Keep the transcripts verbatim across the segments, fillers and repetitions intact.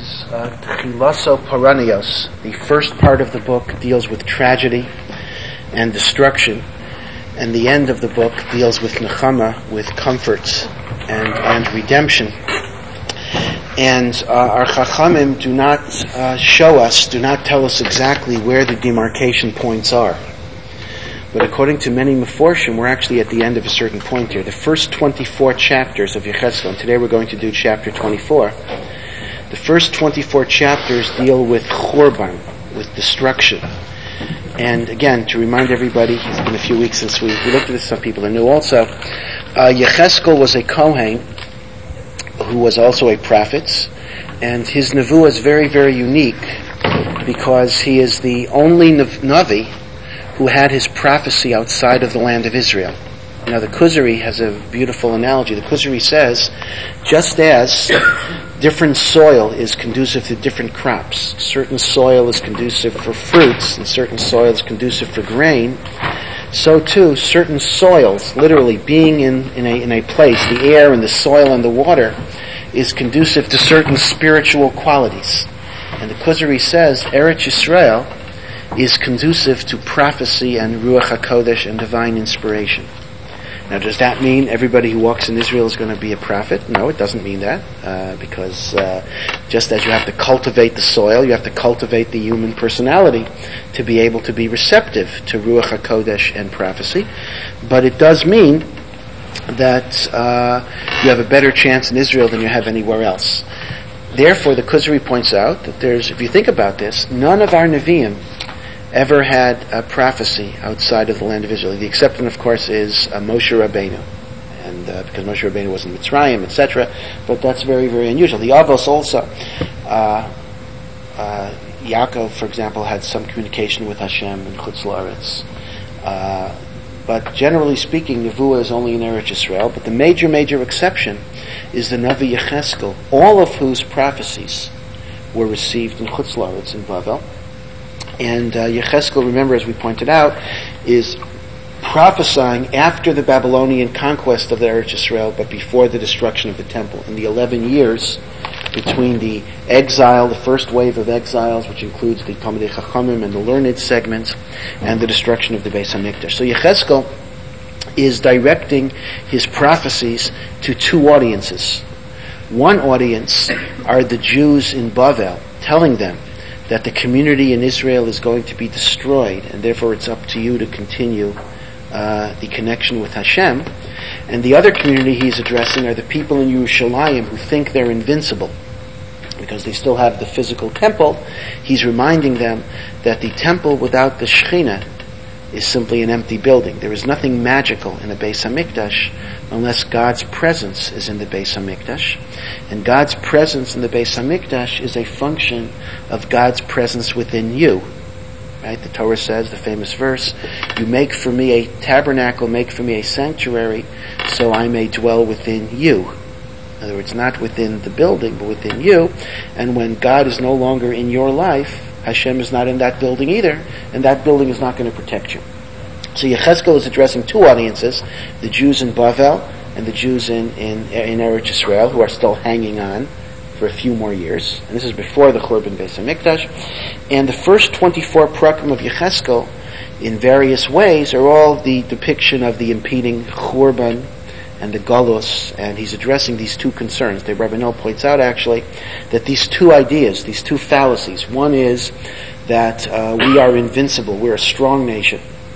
is uh, Tchilaso Paranios. The first part of the book deals with tragedy and destruction, and the end of the book deals with Nechama, with comforts and, and redemption. And uh, our Chachamim do not uh, show us, do not tell us exactly where the demarcation points are. But according to many Meforshim, we're actually at the end of a certain point here. The first twenty-four chapters of Yechezkel, and today we're going to do chapter twenty-four. The first twenty-four chapters deal with Churban, with destruction. And again, to remind everybody, it's been a few weeks since we, we looked at this, some people are new also. Uh, Yechezkel was a Kohen who was also a prophet, and his Nevuah is very, very unique because he is the only Navi who had his prophecy outside of the land of Israel. Now the Kuzari has a beautiful analogy. The Kuzari says, just as different soil is conducive to different crops, certain soil is conducive for fruits and certain soil is conducive for grain, so too certain soils, literally being in, in, a, in a place, the air and the soil and the water, is conducive to certain spiritual qualities. And the Kuzari says, Eretz Yisrael is conducive to prophecy and Ruach HaKodesh and divine inspiration. Now, does that mean everybody who walks in Israel is going to be a prophet? No, it doesn't mean that, uh, because uh, just as you have to cultivate the soil, you have to cultivate the human personality to be able to be receptive to Ruach HaKodesh and prophecy. But it does mean that uh, you have a better chance in Israel than you have anywhere else. Therefore, the Kuzari points out that there's, if you think about this, none of our Nevi'im ever had a prophecy outside of the land of Israel. The exception, of course, is uh, Moshe Rabbeinu, and uh, because Moshe Rabbeinu was in Mitzrayim, et cetera. But that's very, very unusual. The Avos also, uh, uh, Yaakov, for example, had some communication with Hashem in Chutz La'aretz. Uh, but generally speaking, Nevuah is only in Eretz Yisrael. But the major, major exception is the Navi Yechezkel, all of whose prophecies were received in Chutz La'aretz, in Bavel. And uh, Yechezkel, remember, as we pointed out, is prophesying after the Babylonian conquest of the Eretz Yisrael, but before the destruction of the temple. In the eleven years between the exile, the first wave of exiles, which includes the Talmidei Chachamim and the learned segments, and the destruction of the Beis HaMikdash. So Yechezkel is directing his prophecies to two audiences. One audience are the Jews in Bavel, telling them that the community in Israel is going to be destroyed, and therefore it's up to you to continue uh, the connection with Hashem. And the other community he's addressing are the people in Yerushalayim who think they're invincible because they still have the physical temple. He's reminding them that the temple without the Shekhinah is simply an empty building. There is nothing magical in the Beis HaMikdash unless God's presence is in the Beis HaMikdash. And God's presence in the Beis HaMikdash is a function of God's presence within you. Right? The Torah says, the famous verse, you make for me a tabernacle, make for me a sanctuary, so I may dwell within you. In other words, not within the building, but within you. And when God is no longer in your life, Hashem is not in that building either, and that building is not going to protect you. So Yechezkel is addressing two audiences, the Jews in Bavel and the Jews in, in, in Eretz Yisrael, who are still hanging on for a few more years. And this is before the Churban Beis HaMikdash. And the first twenty-four prakim of Yechezkel, in various ways, are all the depiction of the impeding Churban and the Galus, and he's addressing these two concerns. The Rebbe Noel points out, actually, that these two ideas, these two fallacies, one is that uh, we are invincible, we're a strong nation,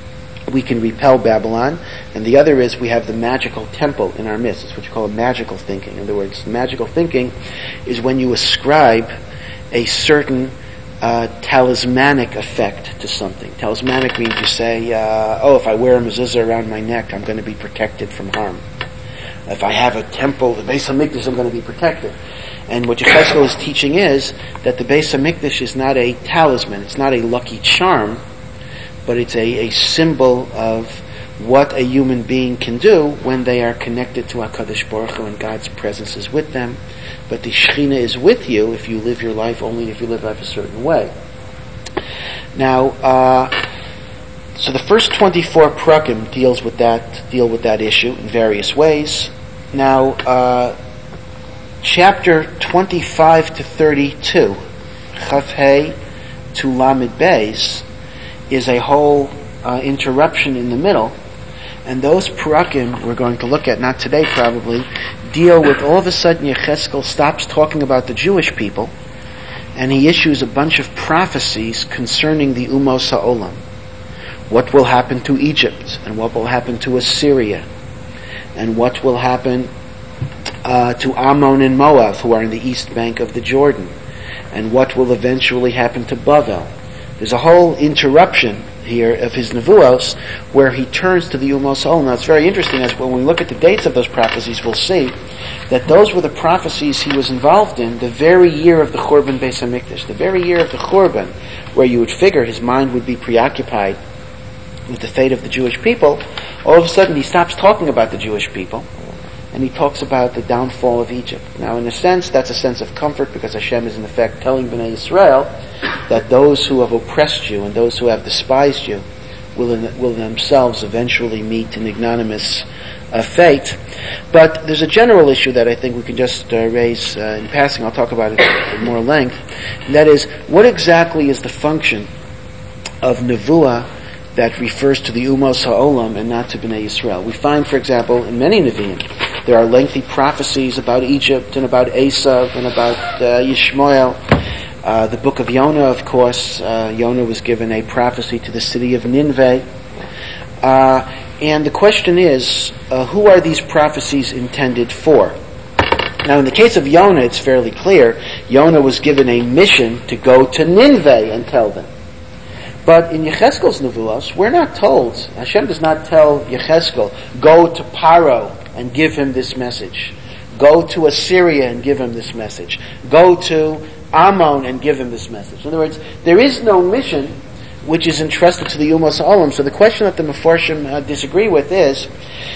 we can repel Babylon, and the other is we have the magical temple in our midst. It's what you call a magical thinking. In other words, magical thinking is when you ascribe a certain uh, talismanic effect to something. Talismanic means you say, uh, oh, if I wear a mezuzah around my neck, I'm going to be protected from harm. If I have a temple, the Beis HaMikdash, I'm going to be protected. And what Yechezkel is teaching is that the Beis HaMikdash is not a talisman, it's not a lucky charm, but it's a, a symbol of what a human being can do when they are connected to HaKadosh Baruch Hu and God's presence is with them. But the Shekhinah is with you if you live your life only if you live life a certain way. Now, uh, so the first twenty-four prakim deals with that, deal with that issue in various ways. Now, uh, chapter twenty-five to thirty-two, Chaf Hei to Lamed Beis, is a whole uh, interruption in the middle, and those parakim we're going to look at, not today probably, deal with all of a sudden Yecheskel stops talking about the Jewish people, and he issues a bunch of prophecies concerning the Umos HaOlam. What will happen to Egypt, and what will happen to Assyria, and what will happen uh, to Ammon and Moab, who are in the east bank of the Jordan, and what will eventually happen to Bavel. There's a whole interruption here of his Nevuos where he turns to the Umos HaOlam. Now it's very interesting, as when we look at the dates of those prophecies, we'll see that those were the prophecies he was involved in the very year of the Churban Beis HaMikdash, the very year of the Churban, where you would figure his mind would be preoccupied with the fate of the Jewish people. All of a sudden he stops talking about the Jewish people, and he talks about the downfall of Egypt. Now, in a sense, that's a sense of comfort, because Hashem is in effect telling Bnei Yisrael that those who have oppressed you and those who have despised you will, in, will themselves eventually meet an ignominious uh, fate. But there's a general issue that I think we can just uh, raise uh, in passing. I'll talk about it in more length. And that is, what exactly is the function of Nevuah that refers to the Umos HaOlam and not to Bnei Yisrael? We find, for example, in many Nevi'im, there are lengthy prophecies about Egypt and about Esav and about uh, Yishmael. Uh, the book of Yonah, of course, uh, Yonah was given a prophecy to the city of Nineveh. Uh, and the question is, uh, who are these prophecies intended for? Now, in the case of Yonah, it's fairly clear. Yonah was given a mission to go to Nineveh and tell them. But in Yecheskel's Nevuos, we're not told, Hashem does not tell Yecheskel, go to Paro and give him this message. Go to Assyria and give him this message. Go to Ammon and give him this message. In other words, there is no mission which is entrusted to the Umos HaOlam. So the question that the Mefarshim uh, disagree with is,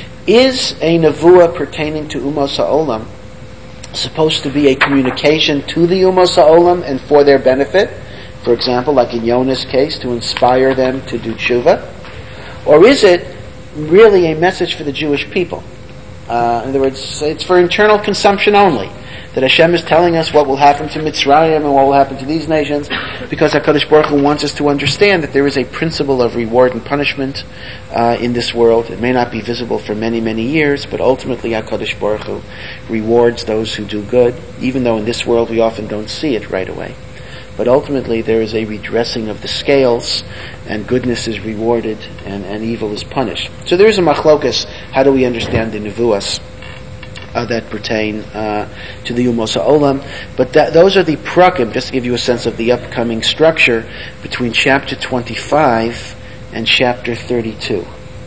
is a Nevuah pertaining to Umos HaOlam supposed to be a communication to the Umos HaOlam and for their benefit? For example, like in Yonah's case, to inspire them to do tshuva? Or is it really a message for the Jewish people? Uh, in other words, it's for internal consumption only. That Hashem is telling us what will happen to Mitzrayim and what will happen to these nations, because HaKadosh Baruch Hu wants us to understand that there is a principle of reward and punishment uh, in this world. It may not be visible for many, many years, but ultimately HaKadosh Baruch Hu rewards those who do good, even though in this world we often don't see it right away. But ultimately there is a redressing of the scales, and goodness is rewarded and, and evil is punished. So there is a machlokas, how do we understand the Nevuas uh, that pertain uh, to the Umos HaOlam. But that, those are the prakim, just to give you a sense of the upcoming structure between chapter twenty-five and chapter thirty-two.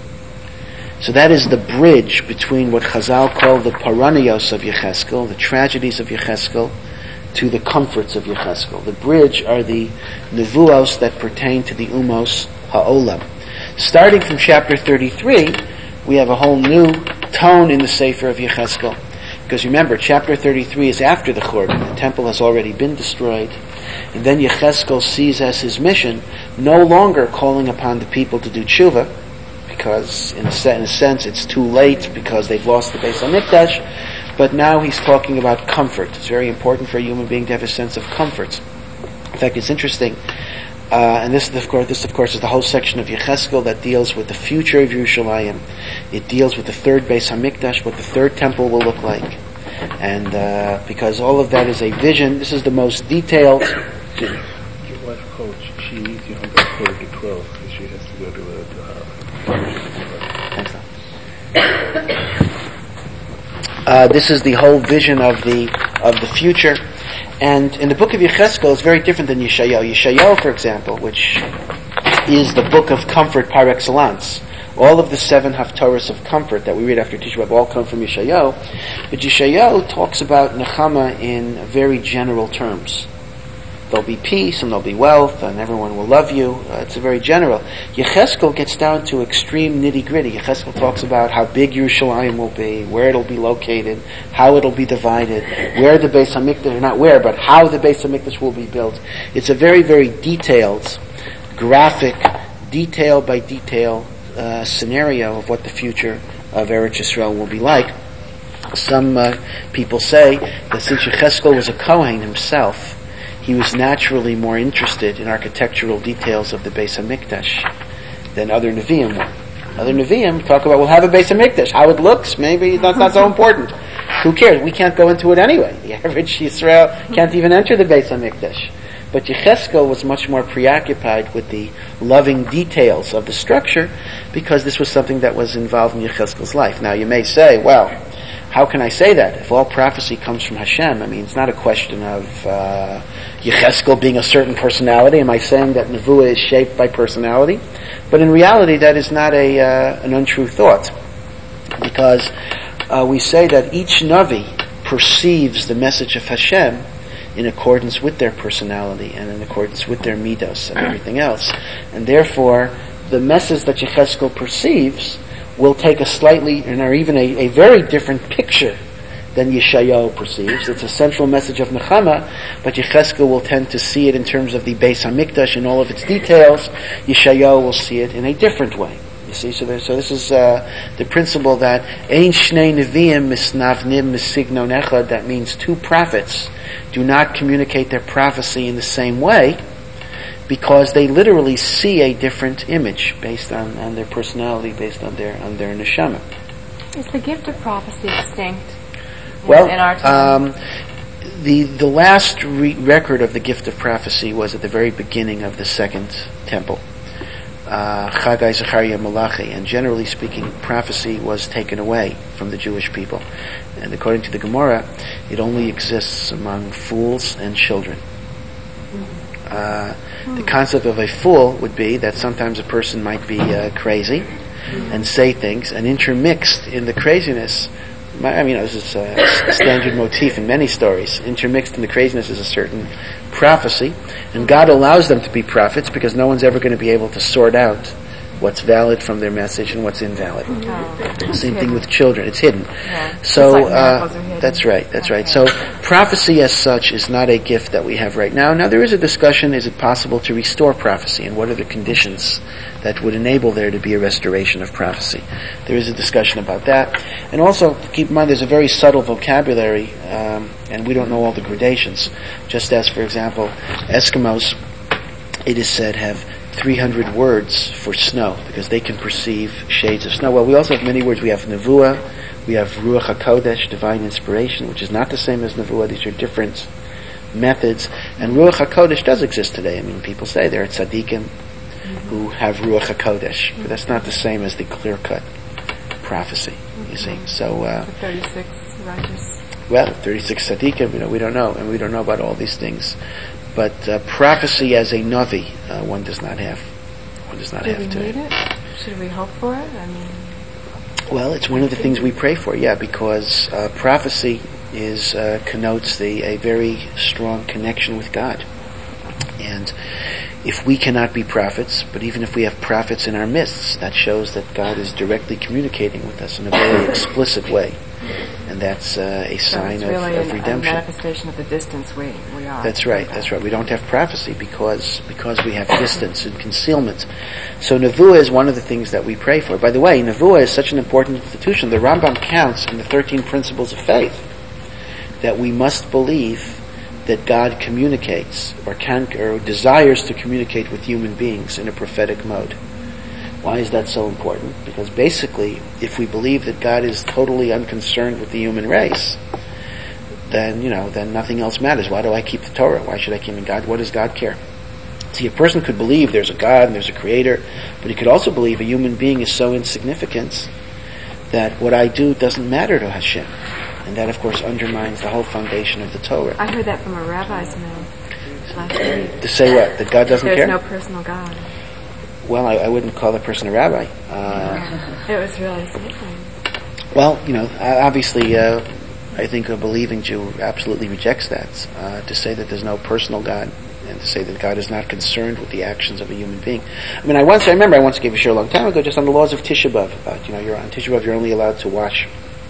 So that is the bridge between what Chazal call the paranios of Yecheskel, the tragedies of Yecheskel, to the comforts of Yecheskel. The bridge are the nevuos that pertain to the Umos HaOlam. Starting from chapter thirty-three, we have a whole new tone in the Sefer of Yecheskel. Because remember, chapter thirty-three is after the Churban. The temple has already been destroyed. And then Yecheskel sees as his mission no longer calling upon the people to do tshuva, because in a sense it's too late because they've lost the Beis HaMikdash. But now he's talking about comfort. It's very important for a human being to have a sense of comfort. In fact, it's interesting, uh, and this, of course, this of course is the whole section of Yecheskel that deals with the future of Yerushalayim. It deals with the third Beis HaMikdash, what the third temple will look like. And uh, because all of that is a vision, this is the most detailed... Your wife, Coach, she needs you hundred quarter to twelve, because she has to go to a... Uh, Uh, this is the whole vision of the of the future, and in the book of Yecheskel, it's very different than Yeshayahu. Yeshayahu, for example, which is the book of comfort par excellence. All of the seven haftarahs of comfort that we read after Tisha B'Av all come from Yeshayahu, but Yeshayahu talks about Nechama in very general terms. There'll be peace and there'll be wealth and everyone will love you. Uh, it's a very general. Yecheskel gets down to extreme nitty-gritty. Yecheskel talks about how big Yerushalayim will be, where it'll be located, how it'll be divided, where the Beis HaMikdash, not where, but how the Beis HaMikdash will be built. It's a very, very detailed, graphic, detail by detail uh, scenario of what the future of Eretz Yisrael will be like. Some uh, people say that since Yechezkel was a Kohen himself, he was naturally more interested in architectural details of the Beis HaMikdash than other Nevi'im were. Other Nevi'im talk about, we'll have a Beis HaMikdash. How it looks, maybe that's not so important. Who cares? We can't go into it anyway. The average Yisrael can't even enter the Beis HaMikdash. But Yechezkel was much more preoccupied with the loving details of the structure because this was something that was involved in Yechezkel's life. Now you may say, well, how can I say that? If all prophecy comes from Hashem, I mean, it's not a question of uh, Yechezkel being a certain personality. Am I saying that Nevuah is shaped by personality? But in reality, that is not a uh, an untrue thought. Because uh, we say that each Navi perceives the message of Hashem in accordance with their personality and in accordance with their midos and everything else. And therefore, the message that Yechezkel perceives will take a slightly, or even a, a very different picture than Yeshayahu perceives. It's a central message of Nechama, but Yechezkel will tend to see it in terms of the Beis HaMikdash in all of its details. Yeshayahu will see it in a different way. You see, so, there, so this is uh, the principle that Ein Shnei Nevi'im Misnavnim Misignon Echad, that means two prophets do not communicate their prophecy in the same way, because they literally see a different image based on, on their personality, based on their on their neshama. Is the gift of prophecy extinct in, well, in our time? Um, the the last re- record of the gift of prophecy was at the very beginning of the Second Temple, uh, Chagai, Zechariah, Malachi, and generally speaking, prophecy was taken away from the Jewish people. And according to the Gemara, it only exists among fools and children. Uh, the concept of a fool would be that sometimes a person might be uh, crazy and say things, and intermixed in the craziness, I mean, this is a standard motif in many stories, intermixed in the craziness is a certain prophecy, and God allows them to be prophets because no one's ever going to be able to sort out what's valid from their message and what's invalid. Oh, Same thing with children. It's hidden. Yeah. So, like uh, hidden. that's right, that's okay. right. So, prophecy as such is not a gift that we have right now. Now, there is a discussion, is it possible to restore prophecy, and what are the conditions that would enable there to be a restoration of prophecy? There is a discussion about that. And also, keep in mind, there's a very subtle vocabulary, um, and we don't know all the gradations. Just as, for example, Eskimos, it is said, have three hundred words for snow, because they can perceive shades of snow. Well, we also have many words. We have Nevuah, we have Ruach HaKodesh, divine inspiration, which is not the same as Nevuah. These are different methods. And Ruach HaKodesh does exist today. I mean, people say there are tzaddikim who have Ruach HaKodesh, but that's not the same as the clear-cut prophecy, you see. So, uh, thirty-six righteous. Well, thirty-six tzaddikim, you know, we don't know, and we don't know about all these things. But uh, prophecy as a navi, uh, one does not have. One does not Do have we today. need it? Should we hope for it? I mean, well, it's one of the things we pray for, yeah, because uh, prophecy is uh, connotes the a very strong connection with God. And if we cannot be prophets, but even if we have prophets in our midst, that shows that God is directly communicating with us in a very explicit way. And that's uh, a sign so really of, of an, redemption. a manifestation of the distance we, we are. That's right, that's right. We don't have prophecy because because we have distance and concealment. So Nevuah is one of the things that we pray for. By the way, Nevuah is such an important institution. The Rambam counts in the thirteen principles of faith that we must believe that God communicates or can or desires to communicate with human beings in a prophetic mode. Why is that so important? Because basically, if we believe that God is totally unconcerned with the human race, then, you know, then nothing else matters. Why do I keep the Torah? Why should I keep in God? What does God care? See, a person could believe there's a God and there's a creator, but he could also believe a human being is so insignificant that what I do doesn't matter to Hashem. And that, of course, undermines the whole foundation of the Torah. I heard that from a rabbi's mouth last week. To say what? That God doesn't There's care? no personal God. Well, I, I wouldn't call that person a rabbi. Uh, it was really something. Well, you know, obviously, uh, I think a believing Jew absolutely rejects that. Uh, to say that there's no personal God, and to say that God is not concerned with the actions of a human being. I mean, I once, I remember I once gave a shir a long time ago just on the laws of Tisha B'Av. About, you know, you're on Tisha B'Av, you're only allowed to wash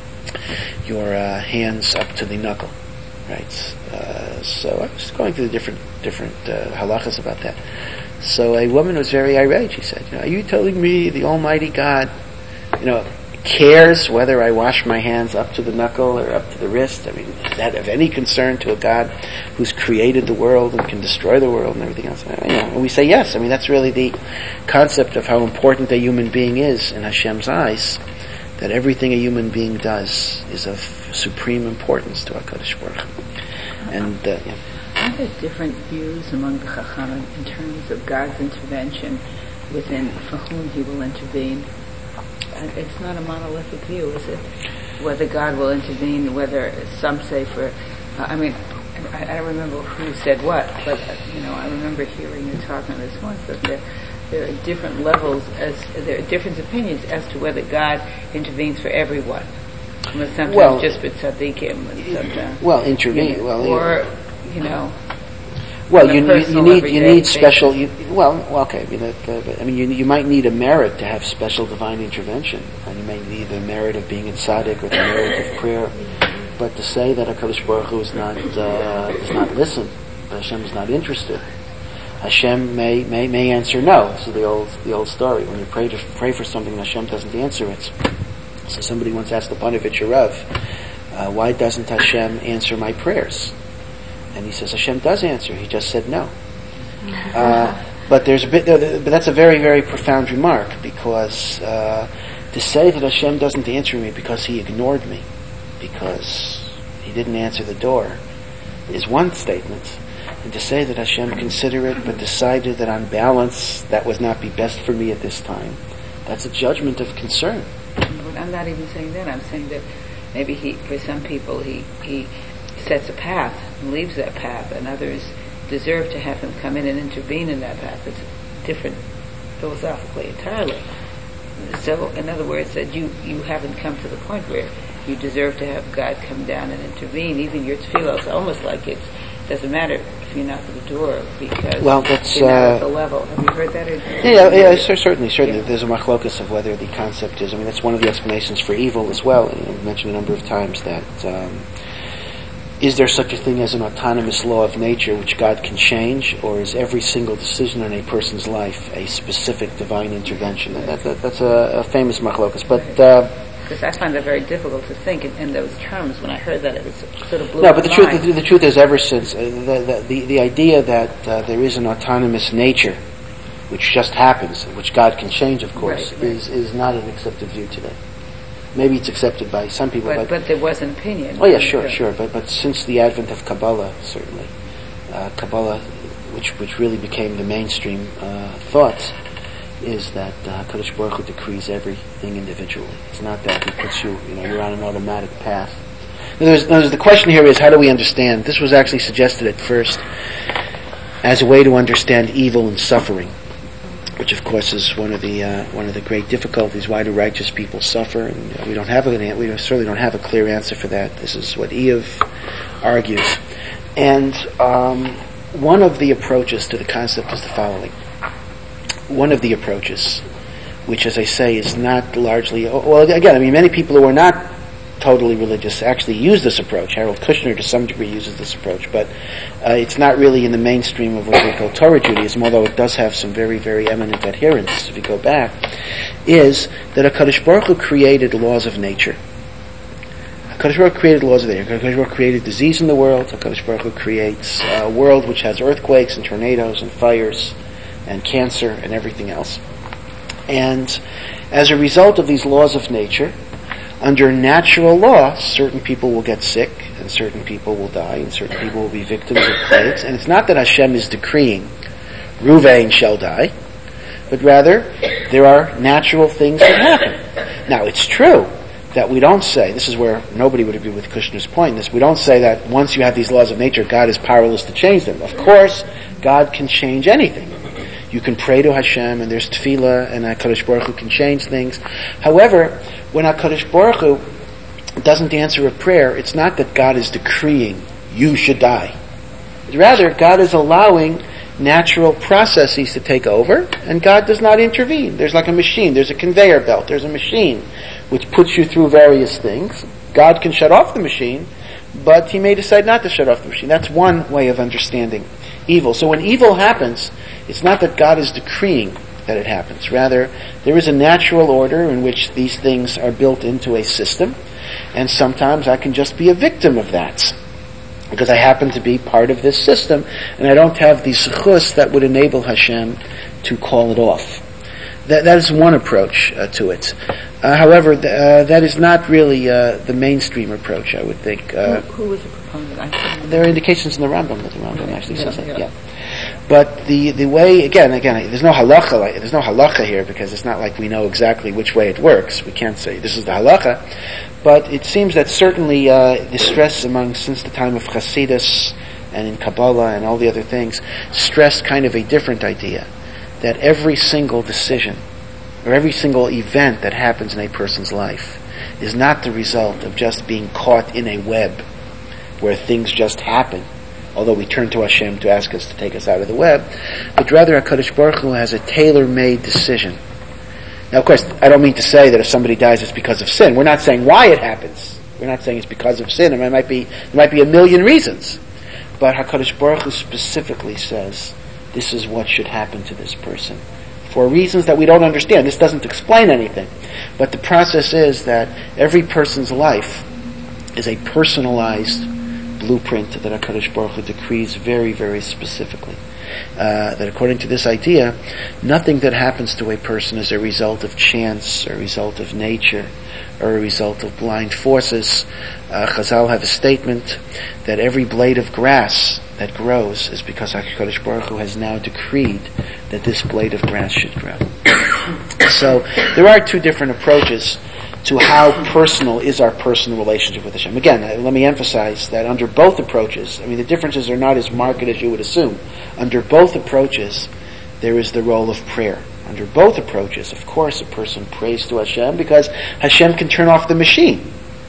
your uh, hands up to the knuckle, right? Uh, so I was going through the different, different uh, halachas about that. So a woman was very irate. She said, you know, are you telling me the Almighty God, you know, cares whether I wash my hands up to the knuckle or up to the wrist? I mean, is that of any concern to a God who's created the world and can destroy the world and everything else? You know, and we say yes. I mean, that's really the concept of how important a human being is in Hashem's eyes, that everything a human being does is of supreme importance to HaKadosh Baruch Hu. And, uh, yeah. Are there different views among the Chachamim in terms of God's intervention within for whom He will intervene? It's not a monolithic view, is it? Whether God will intervene, whether some say for, uh, I mean, I, I don't remember who said what, but, uh, you know, I remember hearing you talk on this once, that there, there are different levels, as there are different opinions as to whether God intervenes for everyone. Sometimes well, just for tzaddikim, and sometimes. Well, intervene, you know, well, or, you know, Well, you, you, you need you need special. You, well, well, okay. I mean, uh, but, I mean, you you might need a merit to have special divine intervention, and you may need the merit of being in tzaddik or the merit of prayer. But to say that HaKadosh Baruch Hu is not uh, does not listen, that Hashem is not interested, Hashem may may may answer no. This is the old the old story. When you pray to pray for something and Hashem doesn't answer it. So somebody once asked the Panovich Rav, uh, why doesn't Hashem answer my prayers? And he says, Hashem does answer. He just said no. Uh, but there's a bit, but that's a very, very profound remark, because uh, to say that Hashem doesn't answer me because He ignored me, because He didn't answer the door, is one statement. And to say that Hashem considered but decided that on balance that would not be best for me at this time, that's a judgment of concern. I'm not even saying that. I'm saying that maybe he, for some people, he he sets a path and leaves that path, and others deserve to have Him come in and intervene in that path. It's different philosophically entirely. So, in other words, that you, you haven't come to the point where you deserve to have God come down and intervene. Even your tefillah is almost like it doesn't matter if you knock at the door, because well, that's, you're not uh, at the level. Have you heard that? Or, yeah, yeah, yeah, certainly, certainly. Yeah. There's a machlokas of whether the concept is, I mean, that's one of the explanations for evil as well. You know, we've mentioned a number of times that, um, is there such a thing as an autonomous law of nature which God can change, or is every single decision in a person's life a specific divine intervention? And that, that, that's a, a famous machlokas. But uh, because I find that very difficult to think in, in those terms. When I heard that, it was sort of blew no. But the my truth, mind. the, the truth is, ever since uh, the, the the idea that uh, there is an autonomous nature which just happens, which God can change, of course, right, right. is is not an accepted view today. Maybe it's accepted by some people, but, but, but there was an opinion. Oh yeah, sure, sure. But but since the advent of Kabbalah, certainly, uh, Kabbalah, which which really became the mainstream uh, thought, is that uh, Kadosh Baruch Hu decrees everything individually. It's not that He puts you, you know, you're on an automatic path. Now, there's, there's, the question here is, how do we understand? This was actually suggested at first as a way to understand evil and suffering, which of course is one of the uh, one of the great difficulties. Why do righteous people suffer? And uh, we don't have an we certainly don't have a clear answer for that. This is what Eov argues, and um, one of the approaches to the concept is the following. One of the approaches, which, as I say, is not largely well. Again, I mean, many people who are not totally religious actually use this approach. Harold Kushner, to some degree, uses this approach, but uh, it's not really in the mainstream of what we call Torah Judaism, although it does have some very, very eminent adherents, if you go back, is that HaKadosh Baruch Hu created laws of nature. HaKadosh Baruch Hu created laws of nature. HaKadosh Baruch Hu created disease in the world. HaKadosh Baruch Hu creates a world which has earthquakes and tornadoes and fires and cancer and everything else. And as a result of these laws of nature, under natural law, certain people will get sick, and certain people will die, and certain people will be victims of plagues. And it's not that Hashem is decreeing, Ruvain shall die, but rather, there are natural things that happen. Now, it's true that we don't say, this is where nobody would agree with Kushner's point, this, we don't say that once you have these laws of nature, God is powerless to change them. Of course, God can change anything. You can pray to Hashem, and there's tefillah, and HaKadosh Baruch Hu can change things. However, when HaKadosh Baruch Hu doesn't answer a prayer, it's not that God is decreeing, you should die. Rather, God is allowing natural processes to take over, and God does not intervene. There's like a machine, there's a conveyor belt, there's a machine which puts you through various things. God can shut off the machine, but He may decide not to shut off the machine. That's one way of understanding evil. So when evil happens, it's not that God is decreeing that it happens. Rather, there is a natural order in which these things are built into a system, and sometimes I can just be a victim of that, because I happen to be part of this system, and I don't have the zechus that would enable Hashem to call it off. That, that is one approach uh, to it. Uh, however, th- uh, that is not really uh, the mainstream approach, I would think. Uh, who, who was the proponent? I there are indications in the Rambam that the Rambam actually yeah, says that. Yeah. yeah. But the, the way, again, again, there's no halacha, like, there's no halacha here, because it's not like we know exactly which way it works. We can't say this is the halacha. But it seems that certainly uh, the stress among, since the time of Hasidus and in Kabbalah and all the other things, stressed kind of a different idea. That every single decision, or every single event that happens in a person's life is not the result of just being caught in a web where things just happen, although we turn to Hashem to ask us to take us out of the web, but rather HaKadosh Baruch Hu has a tailor-made decision. Now, of course, I don't mean to say that if somebody dies it's because of sin. We're not saying why it happens. We're not saying it's because of sin. It might be, there might be a million reasons. But HaKadosh Baruch Hu specifically says, this is what should happen to this person. For reasons that we don't understand. This doesn't explain anything. But the process is that every person's life is a personalized blueprint that HaKadosh Baruch Hu decrees very, very specifically. Uh, that according to this idea, nothing that happens to a person is a result of chance, or a result of nature, or a result of blind forces. Uh, Chazal have a statement that every blade of grass that grows is because HaKadosh Baruch Hu has now decreed that this blade of grass should grow. So there are two different approaches to how personal is our personal relationship with Hashem. Again, uh, let me emphasize that under both approaches, I mean the differences are not as marked as you would assume. Under both approaches, there is the role of prayer. Under both approaches, of course, a person prays to Hashem because Hashem can turn off the machine.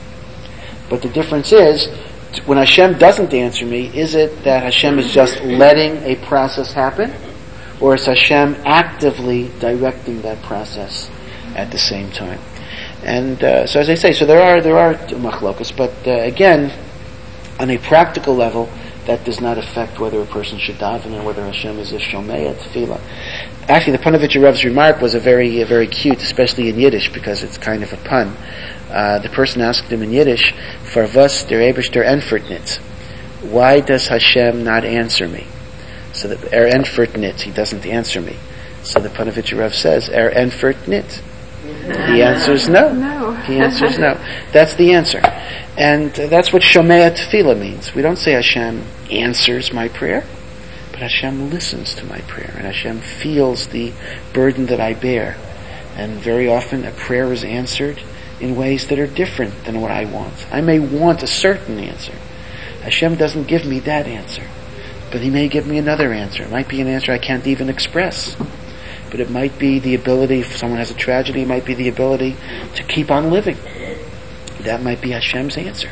But the difference is, when Hashem doesn't answer me, is it that Hashem is just letting a process happen? Or is Hashem actively directing that process at the same time? And uh, so as I say, so there are there are machlokas, but uh, again, on a practical level, that does not affect whether a person should daven and whether Hashem is a shomei at tefillah. Actually, the Panovich Rav's remark was a very uh, very cute, especially in Yiddish, because it's kind of a pun. Uh, the person asked him in Yiddish, "For was der Eibishter entfert nit? Why does Hashem not answer me?" So the er entfert nit, he doesn't answer me. So the Panovich Rav says, "Er entfert nit." He answers no. No. He answers no. That's the answer. And uh, that's what Shomei Tefillah means. We don't say Hashem answers my prayer, but Hashem listens to my prayer, and Hashem feels the burden that I bear. And very often a prayer is answered in ways that are different than what I want. I may want a certain answer. Hashem doesn't give me that answer, but He may give me another answer. It might be an answer I can't even express. But it might be the ability, if someone has a tragedy, it might be the ability to keep on living. That might be Hashem's answer.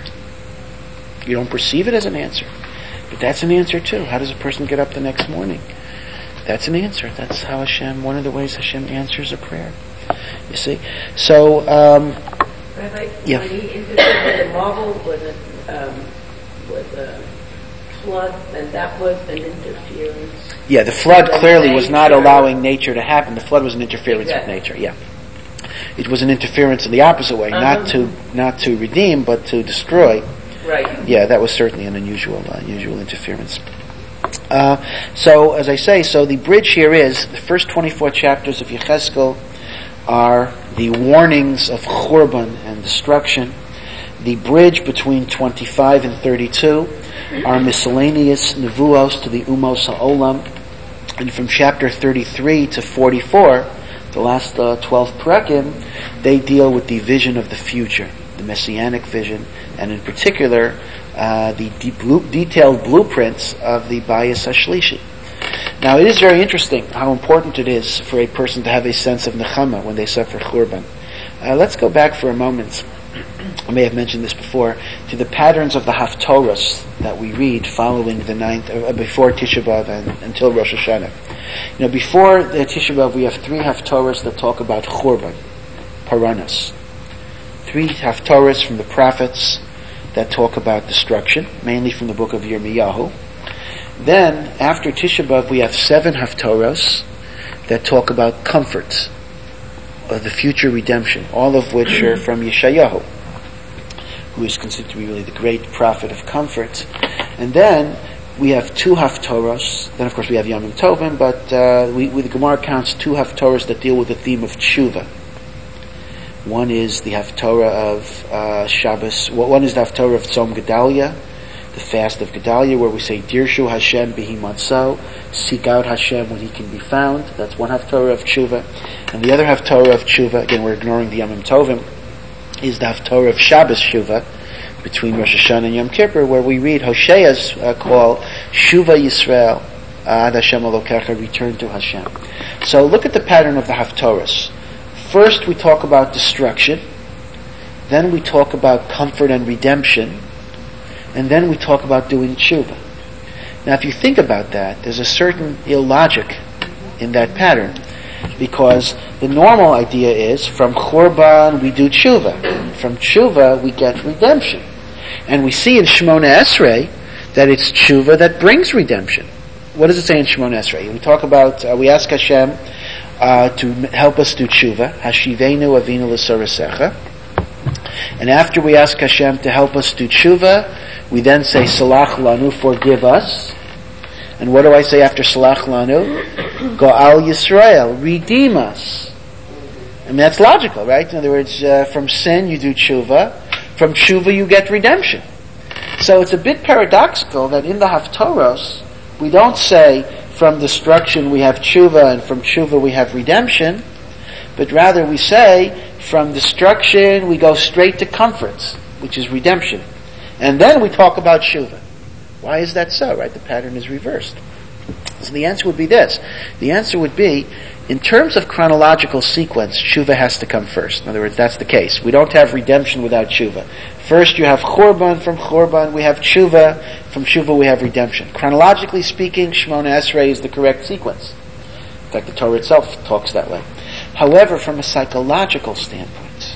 You don't perceive it as an answer, but that's an answer too. How does a person get up the next morning? That's an answer. That's how Hashem, one of the ways Hashem answers a prayer. You see? So, um, Rabbi, yeah. when he interpreted the marvel with a, um, with a flood, and that was an interference. Yeah, the flood clearly was not allowing nature to happen. The flood was an interference Exactly. with nature, yeah. It was an interference in the opposite way, Uh-huh. not to not to redeem, but to destroy. Right. Yeah, that was certainly an unusual uh, unusual interference. Uh, so, as I say, so the bridge here is, the first twenty-four chapters of Yechezkel are the warnings of Churban and destruction. The bridge between twenty-five and thirty-two are miscellaneous nevuos to the umos ha'olam. And from chapter thirty-three to forty-four, the last uh, twelve parakim, they deal with the vision of the future, the messianic vision, and in particular, uh, the de- blue, detailed blueprints of the Bayis HaShlishi. Now, it is very interesting how important it is for a person to have a sense of nechama when they suffer churban. Uh, let's go back for a moment. I may have mentioned this before, to the patterns of the Haftorahs that we read following the ninth, uh, before Tisha B'Av and until Rosh Hashanah. You know, before the Tisha B'Av, we have three Haftorahs that talk about Churban, Paranas. Three Haftorahs from the prophets that talk about destruction, mainly from the book of Yirmiyahu. Then, after Tisha B'Av, we have seven Haftorahs that talk about comforts of the future redemption, all of which are from Yeshayahu, who is considered to be really the great prophet of comfort. And then we have two haftorahs. Then, of course, we have Yom Tovim, but uh, we, we, the Gemara counts two haftorahs that deal with the theme of tshuva. One is the haftorah of uh, Shabbos. One is the haftorah of Tzom Gedalia, the fast of Gedalia, where we say Dirshu Hashem Bihi Matzo, seek out Hashem when He can be found. That's one haftorah of tshuva. And the other haftorah of tshuva, again, we're ignoring the Yom Tovim, is the haftorah of Shabbos Shuva, between Rosh Hashanah and Yom Kippur, where we read Hosea's uh, call, Shuva Yisrael, Ad Hashem Elokecha, return to Hashem. So look at the pattern of the haftorahs. First we talk about destruction, then we talk about comfort and redemption, and then we talk about doing tshuva. Now if you think about that, there's a certain illogic in that pattern, because the normal idea is, from Churban we do tshuva. From tshuva we get redemption. And we see in Shemona Esrei that it's tshuva that brings redemption. What does it say in Shemona Esrei? We talk about, uh, we ask Hashem uh, to help us do tshuva, Hashivenu Avinu L'Sorasecha. And after we ask Hashem to help us do tshuva, we then say, Salach Lanu, forgive us. And what do I say after Salach Lanu? Go'al Yisrael, redeem us. I mean, that's logical, right? In other words, uh, from sin you do tshuva, from tshuva you get redemption. So it's a bit paradoxical that in the haftorahs we don't say from destruction we have tshuva and from tshuva we have redemption, but rather we say from destruction we go straight to comforts, which is redemption. And then we talk about tshuva. Why is that so, right? The pattern is reversed. So the answer would be this. The answer would be, in terms of chronological sequence, tshuva has to come first. In other words, that's the case. We don't have redemption without tshuva. First you have churban, from churban we have tshuva, from tshuva we have redemption. Chronologically speaking, Shemona Esrei is the correct sequence. In fact, the Torah itself talks that way. However, from a psychological standpoint,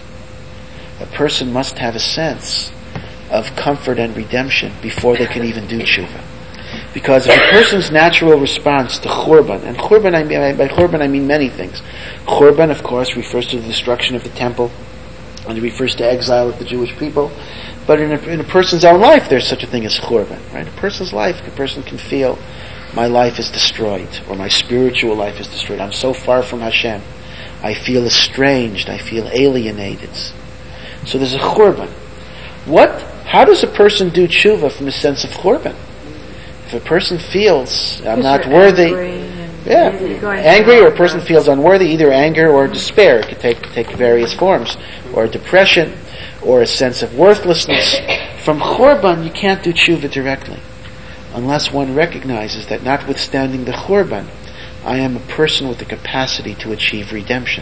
a person must have a sense of comfort and redemption before they can even do tshuva. Because if a person's natural response to Churban, and Churban, I mean, by Churban I mean many things. Churban, of course, refers to the destruction of the temple, and it refers to exile of the Jewish people. But in a, in a person's own life, there's such a thing as Churban, right? A person's life, a person can feel, my life is destroyed, or my spiritual life is destroyed. I'm so far from Hashem. I feel estranged. I feel alienated. So there's a Churban. What? How does a person do tshuva from a sense of Churban? If a person feels, I'm not worthy, yeah, angry, or a person feels unworthy, either anger or despair, it could take, take various forms, or depression, or a sense of worthlessness. From Churban, you can't do tshuva directly, unless one recognizes that notwithstanding the Churban, I am a person with the capacity to achieve redemption.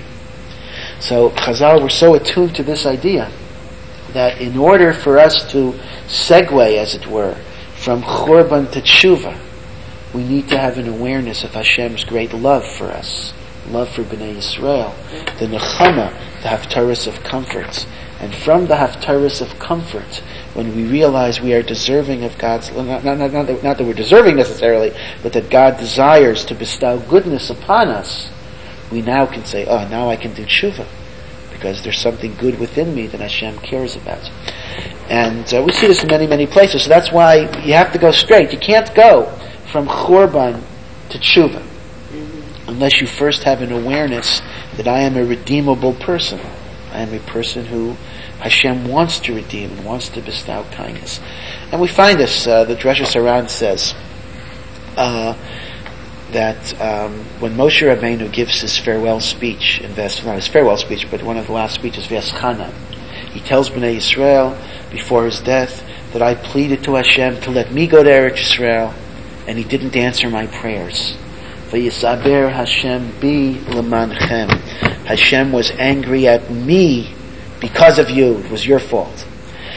So Chazal were so attuned to this idea that in order for us to segue, as it were, from Churban to tshuva, we need to have an awareness of Hashem's great love for us, love for Bnei Yisrael, the nechama, the haftarahs of comforts. And from the haftarahs of comfort, when we realize we are deserving of God's, not, not, not, that, not that we're deserving necessarily, but that God desires to bestow goodness upon us, we now can say, oh, now I can do tshuva, because there's something good within me that Hashem cares about. And uh, we see this in many, many places. So that's why you have to go straight. You can't go from Churban to tshuva unless you first have an awareness that I am a redeemable person. I am a person who Hashem wants to redeem and wants to bestow kindness. And we find this, uh, the Dresher Saran says uh, that um, when Moshe Rabbeinu gives his farewell speech, in Ves, not his farewell speech, but one of the last speeches, Veschana, he tells Bnei Yisrael before his death that I pleaded to Hashem to let me go to Eretz Yisrael, and he didn't answer my prayers. Vayisaber Hashem bi l'manchem. Hashem was angry at me because of you. It was your fault.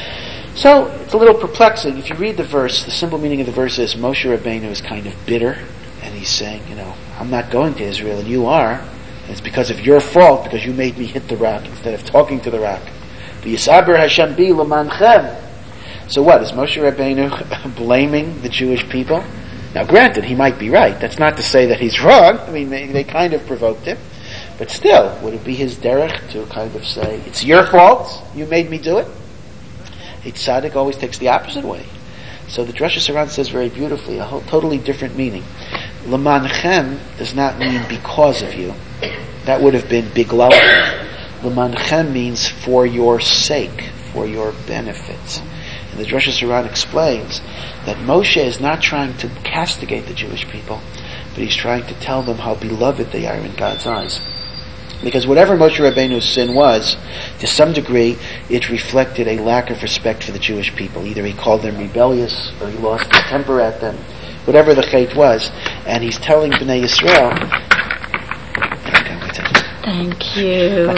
So it's a little perplexing. If you read the verse, the simple meaning of the verse is Moshe Rabbeinu is kind of bitter, and he's saying, you know, I'm not going to Israel, and you are. And it's because of your fault, because you made me hit the rock instead of talking to the rock. V'yisaber Hashem bi l'manchem. So what? Is Moshe Rabbeinu blaming the Jewish people? Now granted, he might be right. That's not to say that he's wrong. I mean, they, they kind of provoked him. But still, would it be his derech to kind of say, it's your fault, you made me do it? A tzaddik always takes the opposite way. So the Drush Saran says very beautifully, a whole totally different meaning. L'manchem does not mean because of you. That would have been biglalchem. L'manchem means for your sake, for your benefit. And the Drush Saran explains that Moshe is not trying to castigate the Jewish people, but he's trying to tell them how beloved they are in God's eyes. Because whatever Moshe Rabbeinu's sin was, to some degree, it reflected a lack of respect for the Jewish people. Either he called them rebellious, or he lost his temper at them, whatever the chait was. And he's telling Bnei Yisrael, thank you.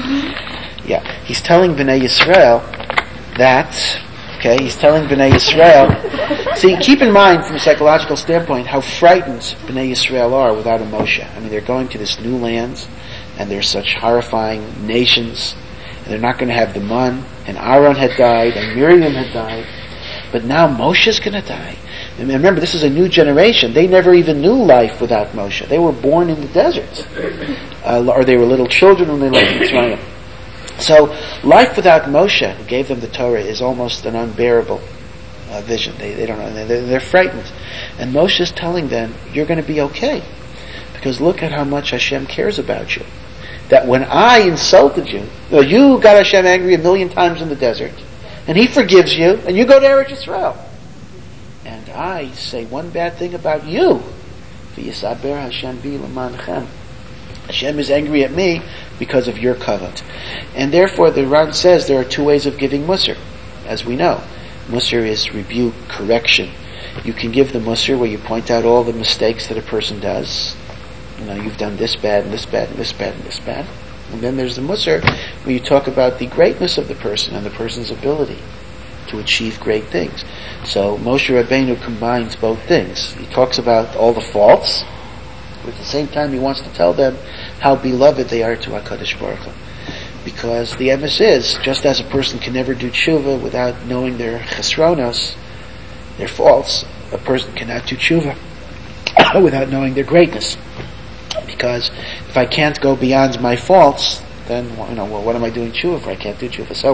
Yeah, he's telling Bnei Yisrael that, okay, he's telling Bnei Yisrael, see, keep in mind from a psychological standpoint how frightened Bnei Yisrael are without a Moshe. I mean, they're going to this new land, and they're such horrifying nations, and they're not going to have the man, and Aaron had died, and Miriam had died, but now Moshe's going to die. And remember, this is a new generation. They never even knew life without Moshe. They were born in the desert, uh, or they were little children when they left Mitzrayim. So, life without Moshe, who gave them the Torah, is almost an unbearable uh, vision. They, they don't know. They're, they're frightened, and Moshe is telling them, "You're going to be okay, because look at how much Hashem cares about you. That when I insulted you, well, you got Hashem angry a million times in the desert, and He forgives you, and you go to Eretz Yisrael. And I say one bad thing about you. V'yisaber Hashem bi l'manchem. Hashem is angry at me because of your kavod. And therefore, the Ran says there are two ways of giving musar, as we know. Musar is rebuke, correction. You can give the musar where you point out all the mistakes that a person does. You know, you've done this bad, and this bad, and this bad, and this bad. And then there's the musar where you talk about the greatness of the person and the person's ability to achieve great things. So Moshe Rabbeinu combines both things. He talks about all the faults, but at the same time he wants to tell them how beloved they are to HaKadosh Baruch Hu. Because the emes is, just as a person can never do tshuva without knowing their chesronos, their faults, a person cannot do tshuva without knowing their greatness. Because if I can't go beyond my faults, then, you know, well, what am I doing tshuva for? I can't do tshuva. So,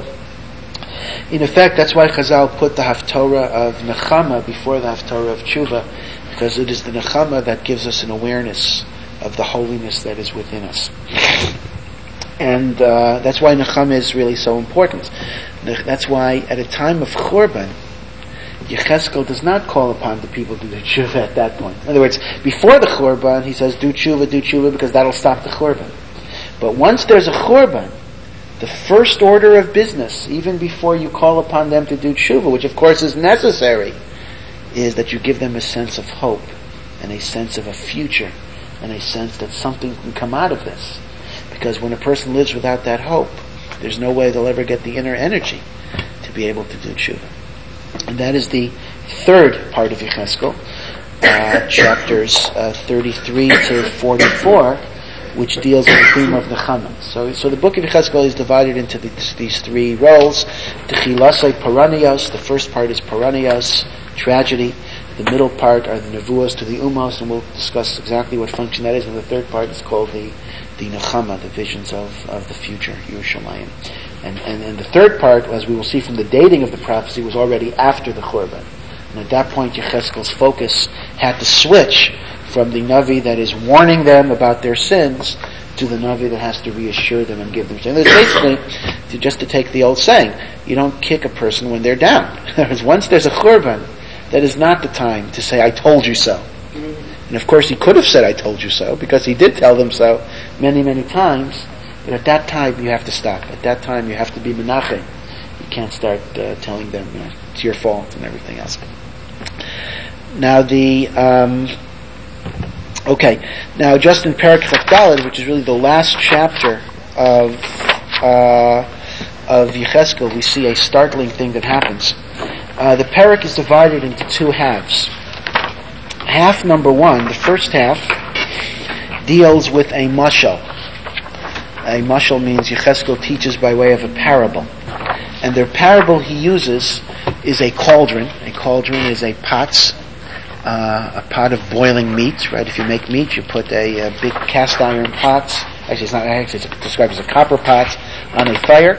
in effect, that's why Chazal put the Haftorah of Nechama before the Haftorah of Tshuva, because it is the Nechama that gives us an awareness of the holiness that is within us. And uh, that's why Nechama is really so important. That's why at a time of Churban, Yecheskel does not call upon the people to do Tshuva at that point. In other words, before the Churban, he says, do Tshuva, do Tshuva, because that'll stop the Churban. But once there's a Churban, the first order of business, even before you call upon them to do tshuva, which of course is necessary, is that you give them a sense of hope, and a sense of a future, and a sense that something can come out of this. Because when a person lives without that hope, there's no way they'll ever get the inner energy to be able to do tshuva. And that is the third part of Yecheskel, uh, chapters uh, thirty-three to forty-four, which deals with the theme of Nechama. So, so the book of Yecheskel is divided into these, these three roles. Techilasai Paranios, the first part is Paranios, tragedy. The middle part are the Nevuos to the Umos, and we'll discuss exactly what function that is. And the third part is called the, the Nechama, the visions of, of the future, Yerushalayim. And, and, and the third part, as we will see from the dating of the prophecy, was already after the Churban. And at that point, Yecheskel's focus had to switch from the Navi that is warning them about their sins to the Navi that has to reassure them and give them strength. It's basically, to, just to take the old saying, you don't kick a person when they're down. Once there's a Churban, that is not the time to say, I told you so. And of course he could have said, I told you so, because he did tell them so many, many times. But at that time you have to stop. At that time you have to be menachem. You can't start uh, telling them, you know, it's your fault and everything else. Now the... Um, Okay, now just in Perek Chaf, which is really the last chapter of uh, of Yecheskel, we see a startling thing that happens. Uh, the Perek is divided into two halves. Half number one, the first half, deals with a mashal. A mashal means Yecheskel teaches by way of a parable. And the parable he uses is a cauldron. A cauldron is a pot. uh, a pot of boiling meat, right? If you make meat, you put a, a big cast iron pot, actually it's not, actually it's described as a copper pot, on a fire.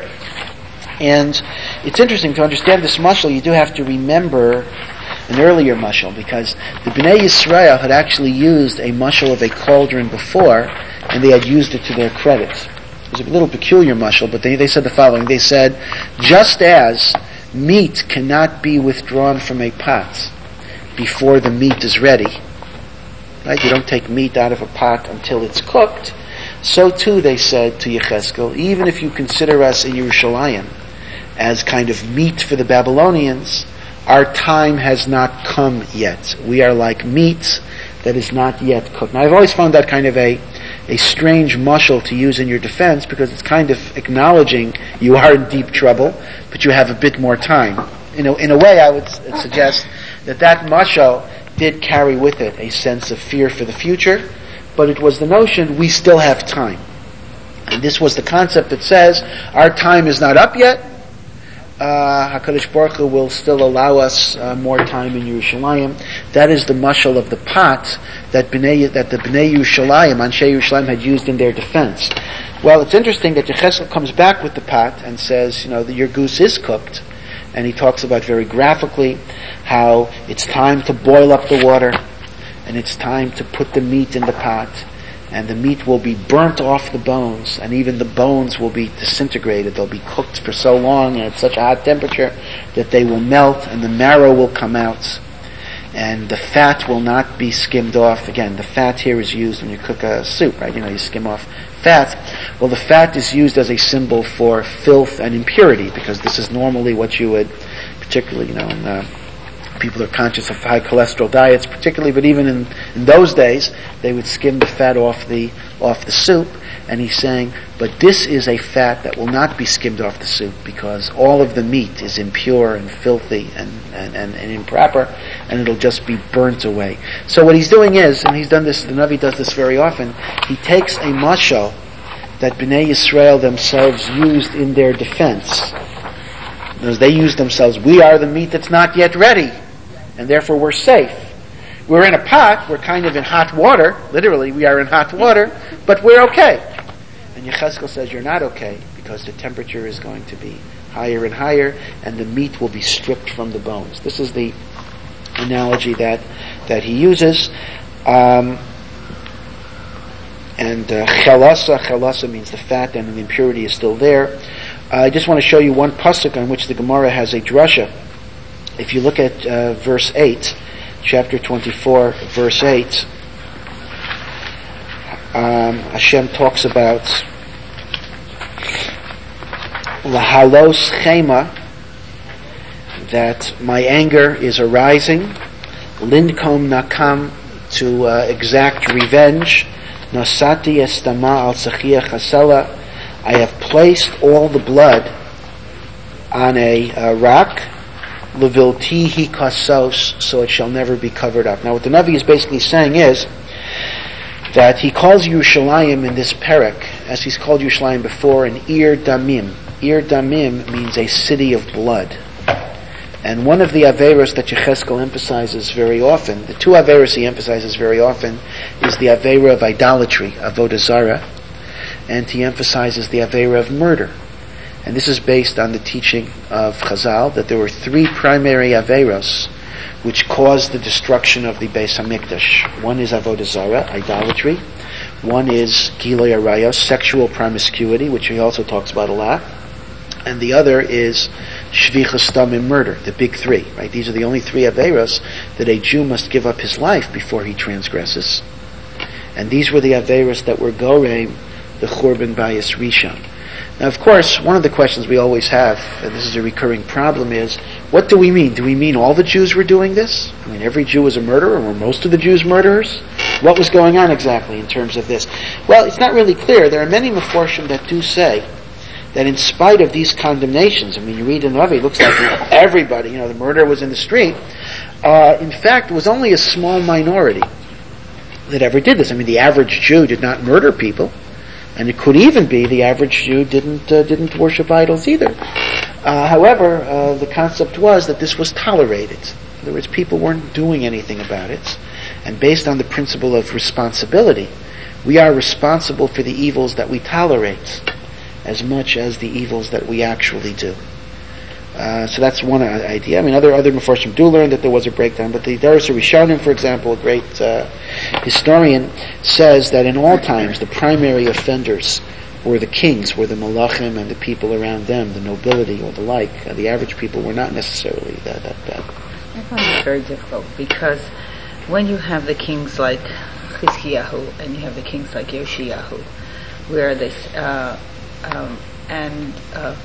And it's interesting to understand this mashal, you do have to remember an earlier mashal, because the Bnei Yisrael had actually used a mashal of a cauldron before, and they had used it to their credit. It was a little peculiar mashal, but they, they said the following. They said, just as meat cannot be withdrawn from a pot before the meat is ready, right? You don't take meat out of a pot until it's cooked. So too, they said to Yechezkel, even if you consider us in Yerushalayim as kind of meat for the Babylonians, our time has not come yet. We are like meat that is not yet cooked. Now, I've always found that kind of a a strange mashal to use in your defense, because it's kind of acknowledging you are in deep trouble, but you have a bit more time. You know, in a way, I would suggest that that mashal did carry with it a sense of fear for the future, but it was the notion we still have time. And this was the concept that says our time is not up yet. Uh, HaKadosh Baruch Hu will still allow us uh, more time in Yerushalayim. That is the mashal of the pot that Bnei, that the Bnei Yerushalayim, Anshe Yerushalayim, had used in their defense. Well, it's interesting that Yechezkel comes back with the pot and says, you know, that your goose is cooked. And he talks about very graphically how it's time to boil up the water, and it's time to put the meat in the pot, and the meat will be burnt off the bones, and even the bones will be disintegrated. They'll be cooked for so long and at such a hot temperature that they will melt, and the marrow will come out, and the fat will not be skimmed off. Again, the fat here is used when you cook a soup, right? You know, you skim off fat. Well, the fat is used as a symbol for filth and impurity, because this is normally what you would, particularly, you know, in uh, people are conscious of high cholesterol diets particularly, but even in, in those days, they would skim the fat off the, off the soup. And he's saying, but this is a fat that will not be skimmed off the soup, because all of the meat is impure and filthy and, and, and, and improper, and it'll just be burnt away. So what he's doing is, and he's done this, the Navi does this very often, he takes a mashal that Bnei Yisrael themselves used in their defense. As they use themselves, we are the meat that's not yet ready, and therefore we're safe. We're in a pot, we're kind of in hot water, literally we are in hot water, but we're okay. And Yechezkel says you're not okay, because the temperature is going to be higher and higher, and the meat will be stripped from the bones. This is the analogy that, that he uses. Um, and uh, chalasa, chalasa means the fat, and the impurity is still there. Uh, I just want to show you one pasuk on which the Gemara has a drasha. If you look at uh, verse eight, chapter twenty-four, verse eight, um, Hashem talks about lahalos chema, that my anger is arising, lindkom nakam, to uh, exact revenge, nasati estama al sachia chasela, I have placed all the blood on a uh, rock, leviltihi kasos, so it shall never be covered up. Now what the Navi is basically saying is that he calls Yerushalayim in this perek, as he's called Yerushalayim before, an Ir Damim. Ir Damim means a city of blood. And one of the averos that Yechezkel emphasizes very often, the two averos he emphasizes very often, is the avera of idolatry, avodah zarah, and he emphasizes the avera of murder. And this is based on the teaching of Chazal, that there were three primary averos which caused the destruction of the Beis HaMikdash. One is avodah zarah, idolatry. One is gilui arayos, sexual promiscuity, which he also talks about a lot. And the other is shvichas damim, murder, the big three, right? These are the only three averos that a Jew must give up his life before he transgresses. And these were the averos that were goreim, the churban bayis rishon. Now, of course, one of the questions we always have, and this is a recurring problem, is, what do we mean? Do we mean all the Jews were doing this? I mean, every Jew was a murderer, or were most of the Jews murderers? What was going on exactly in terms of this? Well, it's not really clear. There are many Meforshim that do say that in spite of these condemnations, I mean, you read in the Navi, it looks like everybody, you know, the murderer was in the street. Uh, in fact, it was only a small minority that ever did this. I mean, the average Jew did not murder people. And it could even be the average Jew didn't uh, didn't worship idols either. Uh, however, uh, the concept was that this was tolerated. In other words, people weren't doing anything about it. And based on the principle of responsibility, we are responsible for the evils that we tolerate as much as the evils that we actually do. Uh, so that's one idea. I mean, other other Mefarshim do learn that there was a breakdown, but the Daras Rishonim, for example, a great uh, historian, says that in all times the primary offenders were the kings, were the malachim and the people around them, the nobility or the like. Uh, the average people were not necessarily that, that bad. I find it very difficult because when you have the kings like Chizkiyahu and you have the kings like Yoshiyahu, where they uh, um, and uh,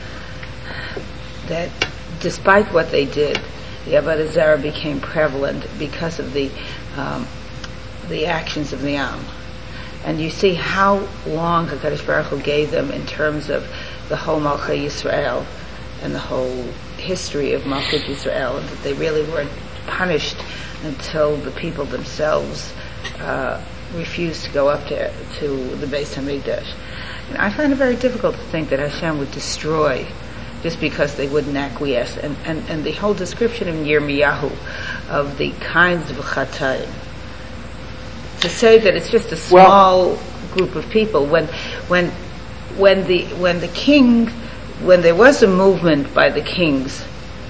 that despite what they did, the Avodah Zarah became prevalent because of the um, the actions of the Am. And you see how long HaKadosh Baruch Hu gave them in terms of the whole Malchut Yisrael and the whole history of Malchut Yisrael, and that they really weren't punished until the people themselves uh, refused to go up to, to the Beis HaMikdash. And I find it very difficult to think that Hashem would destroy just because they wouldn't acquiesce. And, and, and the whole description in Yirmiyahu of the kinds of Chatayim, to say that it's just a small well, group of people, when, when, when the, when the king, when there was a movement by the kings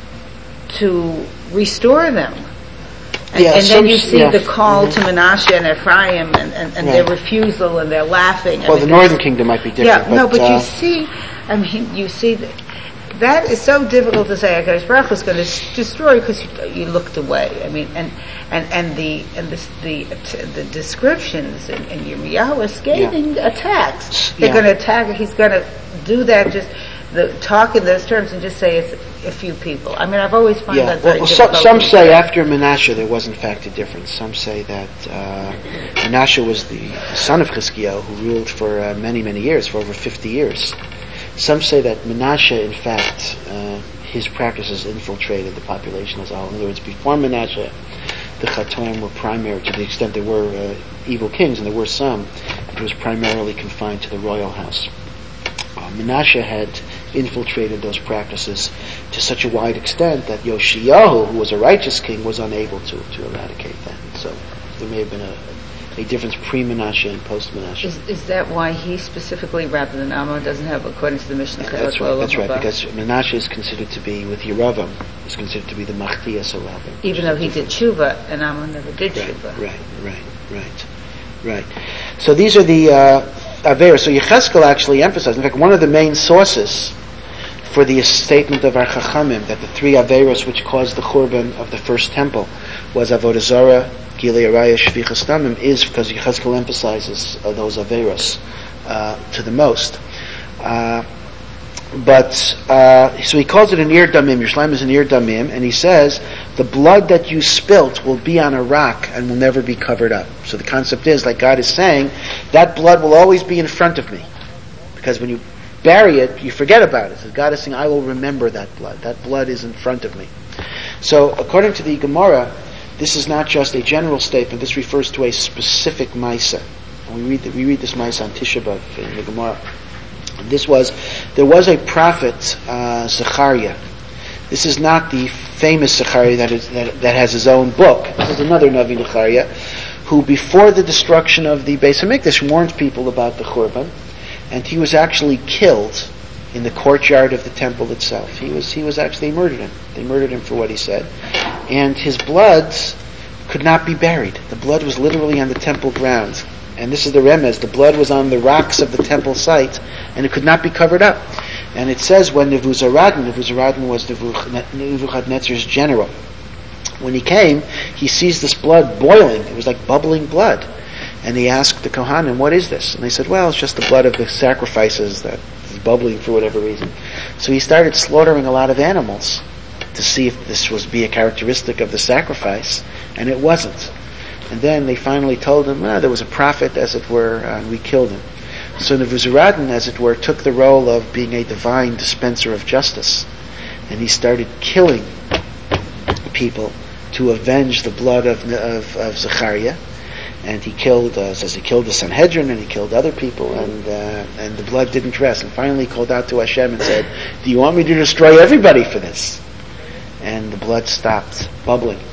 to restore them, and, yeah, and so then you see yeah. the call mm-hmm. to Menashe and Ephraim and, and, and right. their refusal and their laughing. Well, I mean, the northern kingdom might be different. Yeah, but, no, but uh, you see, I mean, you see that. That is so difficult to say. HaKadosh Baruch Hu is going to destroy because you, you looked away. I mean, and and and the and the the, the descriptions in, in Yirmiyahu are scathing yeah. attacks. They're yeah. going to attack. He's going to do that. Just the talk in those terms and just say it's a few people. I mean, I've always found yeah. that very well, difficult. So, some say say after Menashe there was in fact a difference. Some say that uh, Menashe was the son of Chizkiyahu who ruled for uh, many many years, for over fifty years. Some say that Menashe, in fact, uh, his practices infiltrated the population as a whole. In other words, before Menashe, the Chatoim were primary, to the extent there were uh, evil kings, and there were some, it was primarily confined to the royal house. Uh, Menashe had infiltrated those practices to such a wide extent that Yoshiyahu, who was a righteous king, was unable to, to eradicate that. So there may have been a a difference pre-Menashe and post-Menashe. Is, is that why he specifically, rather than Ammon, doesn't have, according to the Mishnah? Yeah, that's right, that's right, because Menashe is considered to be, with Yeravam, is considered to be the Machtias Rabbim. Even though he did Tshuva, and Ammon never did right, Tshuva. Right, right, right, right. So these are the uh, Averos. So Yechezkel actually emphasized, in fact, one of the main sources for the statement of our Chachamim, that the three Averos which caused the Churban of the first temple was Avodah Zarah, Gilei Araya, Shvichas Damim, is because Yechezkel emphasizes uh, those Averos uh, to the most. Uh, but, uh, so he calls it an Ir Damim. Yerushalayim is an Ir Damim, and he says, the blood that you spilt will be on a rock and will never be covered up. So the concept is, like God is saying, that blood will always be in front of me. Because when you bury it, you forget about it. So God is saying, I will remember that blood. That blood is in front of me. So, according to the Gemara, this is not just a general statement. This refers to a specific Maisa. And we read the, we read this Maisa on Tisha B'Av in the Gemara. And this was there was a prophet uh, Zechariah. This is not the famous Zechariah that is that, that has his own book. This is another Navi Zechariah, who before the destruction of the Beis HaMikdash warned people about the Churban, and he was actually killed in the courtyard of the temple itself. He was he was actually murdered him. They murdered him for what he said. And his blood could not be buried. The blood was literally on the temple grounds. And this is the remez. The blood was on the rocks of the temple site, and it could not be covered up. And it says when Nebuzaradan, Nebuzaradan was Nebuchadnezzar's general, when he came, he sees this blood boiling. It was like bubbling blood. And he asked the Kohanim, what is this? And they said, well, it's just the blood of the sacrifices that is bubbling for whatever reason. So he started slaughtering a lot of animals to see if this was be a characteristic of the sacrifice, and it wasn't. And then they finally told him, well, there was a prophet, as it were, and we killed him. So Nebuzaradan, as it were, took the role of being a divine dispenser of justice, and he started killing people to avenge the blood of of, of Zechariah. And he killed, uh, says he killed the Sanhedrin, and he killed other people, and uh, and the blood didn't rest. And finally he called out to Hashem and said, do you want me to destroy everybody for this? And the blood stopped bubbling.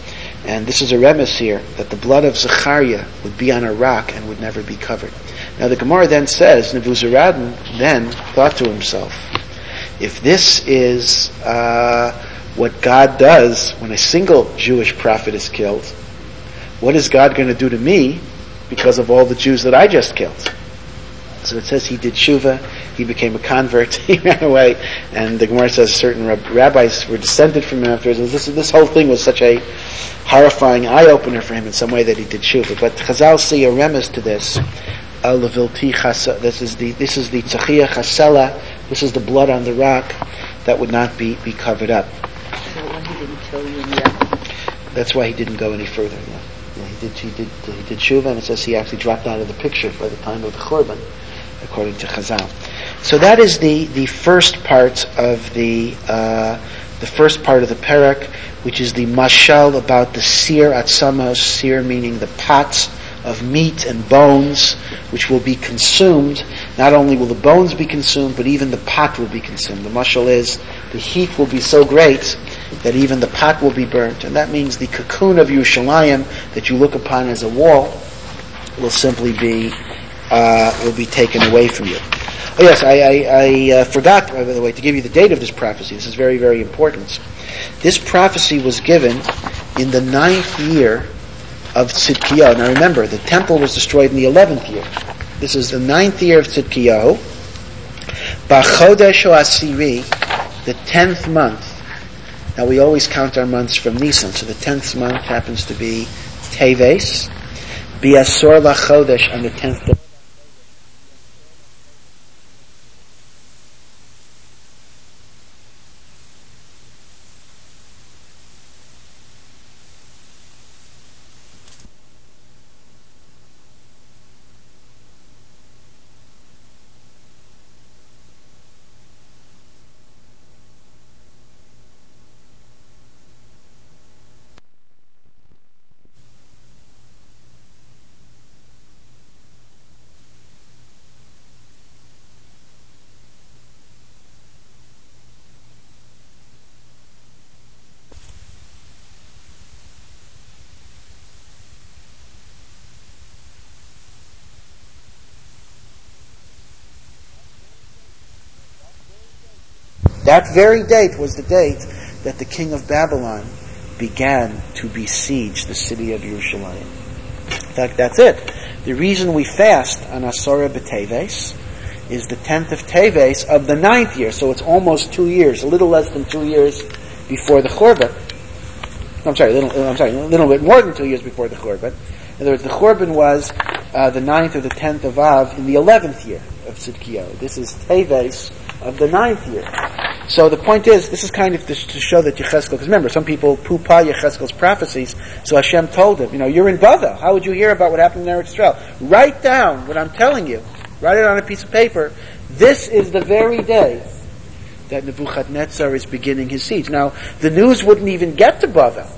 And this is a remes here, that the blood of Zechariah would be on a rock and would never be covered. Now the Gemara then says, Nebuzaradan then thought to himself, if this is uh, what God does when a single Jewish prophet is killed, what is God going to do to me because of all the Jews that I just killed? So it says he did tshuva, he became a convert, he ran away, and the Gemara says certain rab- rabbis were descended from him afterwards. This, this whole thing was such a horrifying eye-opener for him in some way that he did tshuva. But Chazal see a remes to this. This is the this is the tzachiyah chasela. This is the blood on the rock that would not be, be covered up. So when he didn't kill you in the That's why he didn't go any further. Yeah. Yeah, he did he did he did tshuva, and it says he actually dropped out of the picture by the time of the Churban, according to Chazal. So that is the, the first part of the uh, the first part of the parak, which is the mashal about the seer atzamos, seer meaning the pots of meat and bones, which will be consumed. Not only will the bones be consumed, but even the pot will be consumed. The mashal is the heat will be so great that even the pot will be burnt, and that means the cocoon of Yerushalayim that you look upon as a wall will simply be uh, will be taken away from you. Oh yes, I, I, I uh, forgot, by the way, to give you the date of this prophecy. This is very, very important. This prophecy was given in the ninth year of Tzidkiyahu. Now remember, the temple was destroyed in the eleventh year. This is the ninth year of Tzidkiyahu. B'chodesh Asiri, the tenth month. Now we always count our months from Nisan, so the tenth month happens to be Teves. Bi'asor lachodesh, on the tenth day. That very date was the date that the king of Babylon began to besiege the city of Yerushalayim. In fact, that's it. The reason we fast on Asara B'Teves is the tenth of Teves of the ninth year, so it's almost two years, a little less than two years before the Churban. I'm sorry, a little, I'm sorry, a little bit more than two years before the Churban. In other words, the Churban was uh, the ninth or the tenth of Av in the eleventh year of Tzidkiyahu. This is Teves of the ninth year. So the point is, this is kind of to, to show that Yechezkel, because remember, some people poo-pah Yechezkel's prophecies, so Hashem told him, you know, you're in Bavel, how would you hear about what happened in Eretz Yisrael? Write down what I'm telling you. Write it on a piece of paper. This is the very day that Nebuchadnezzar is beginning his siege. Now, the news wouldn't even get to Bavel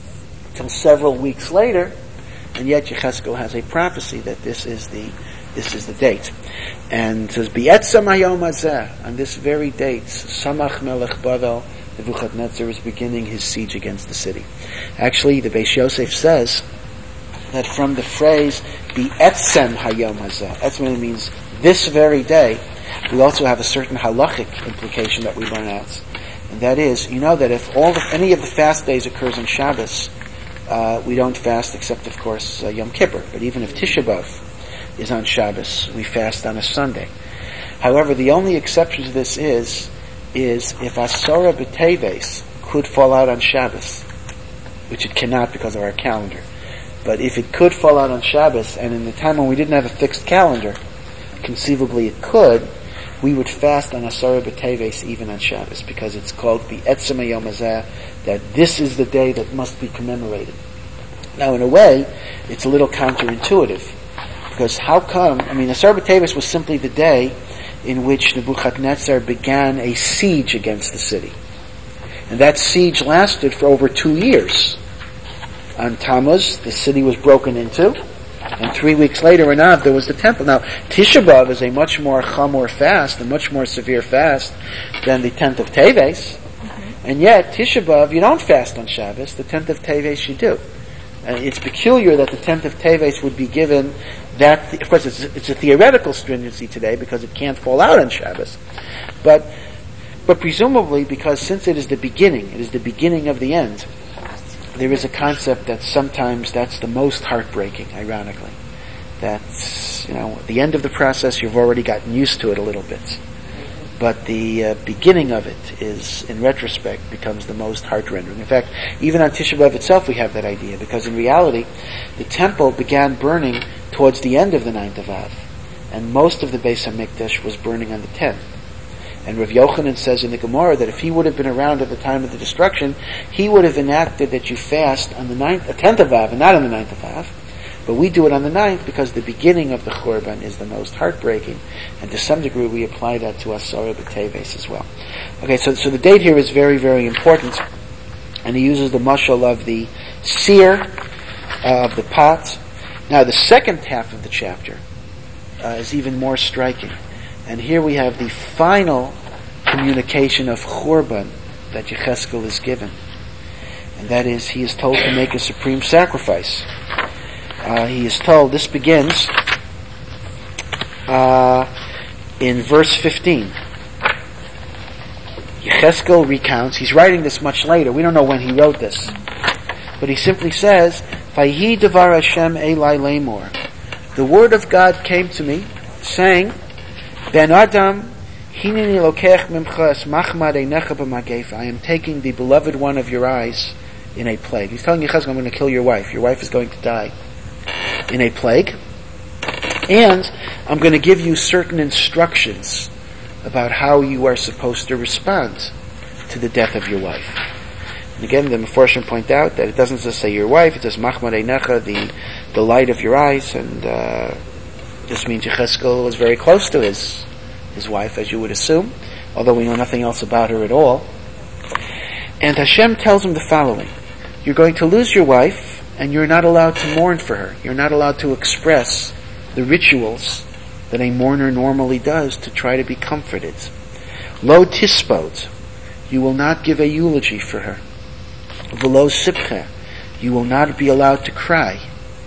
until several weeks later, and yet Yechezkel has a prophecy that this is the This is the date. And it says, B'etzem hayom hazeh, on this very date, Samach Melech Bavel, Nebuchadnezzar is beginning his siege against the city. Actually, the Beis Yosef says that from the phrase, B'etzem hayom hazeh, etzem means this very day, we also have a certain halachic implication that we learn out. And that is, you know that if all the, any of the fast days occurs on Shabbos, uh, we don't fast except, of course, uh, Yom Kippur. But even if Tisha B'Av is on Shabbos, we fast on a Sunday. However, the only exception to this is, is if Asara B'Teves could fall out on Shabbos, which it cannot because of our calendar. But if it could fall out on Shabbos, and in the time when we didn't have a fixed calendar, conceivably it could, we would fast on Asara B'Teves even on Shabbos, because it's called B'etzem hayom hazeh, that this is the day that must be commemorated. Now, in a way, it's a little counterintuitive. Because how come, I mean, Asar B'Teves was simply the day in which Nebuchadnezzar began a siege against the city. And that siege lasted for over two years. On Tammuz, the city was broken into, and three weeks later in Av, there was the temple. Now, Tisha B'Av is a much more chamor fast, a much more severe fast than the tenth of Teves. Mm-hmm. And yet, Tisha B'Av, you don't fast on Shabbos. The tenth of Teves you do. And it's peculiar that the tenth of Teves would be given that, of course it's, it's a theoretical stringency today because it can't fall out on Shabbos. But, but presumably because since it is the beginning, it is the beginning of the end, there is a concept that sometimes that's the most heartbreaking, ironically. That's, you know, at the end of the process you've already gotten used to it a little bit. But the uh, beginning of it is, in retrospect, becomes the most heart-rending. In fact, even on Tisha B'Av itself we have that idea, because in reality, the temple began burning towards the end of the ninth of Av, and most of the Beis HaMikdash was burning on the tenth. And Rav Yochanan says in the Gemara that if he would have been around at the time of the destruction, he would have enacted that you fast on the ninth, uh, tenth of Av, and not on the ninth of Av. But we do it on the ninth because the beginning of the Churban is the most heartbreaking, and to some degree we apply that to Asara B'Teves as well. Okay, so so the date here is very, very important, and he uses the mashal of the seer, uh, of the pot. Now the second half of the chapter uh, is even more striking, and here we have the final communication of Churban that Yecheskel is given, and that is he is told to make a supreme sacrifice. Uh, he is told, this begins uh, in verse fifteen. Yecheskel recounts, he's writing this much later, we don't know when he wrote this, but he simply says, Vayhi devar Hashem Elai Lemor. The word of God came to me, saying, Ben Adam, hineni lokech mimcha es machmad einecha b'magefa. I am taking the beloved one of your eyes in a plague. He's telling Yecheskel, I'm going to kill your wife. Your wife is going to die in a plague, and I'm going to give you certain instructions about how you are supposed to respond to the death of your wife. And again, the Meforshim point out that it doesn't just say your wife, it says Machmad Einecha, the the light of your eyes, and uh, this means Yecheskel was very close to his his wife, as you would assume, although we know nothing else about her at all. And Hashem tells him the following: you're going to lose your wife, and you're not allowed to mourn for her. You're not allowed to express the rituals that a mourner normally does to try to be comforted. Lo tispot, you will not give a eulogy for her. V'lo sipcha, you will not be allowed to cry.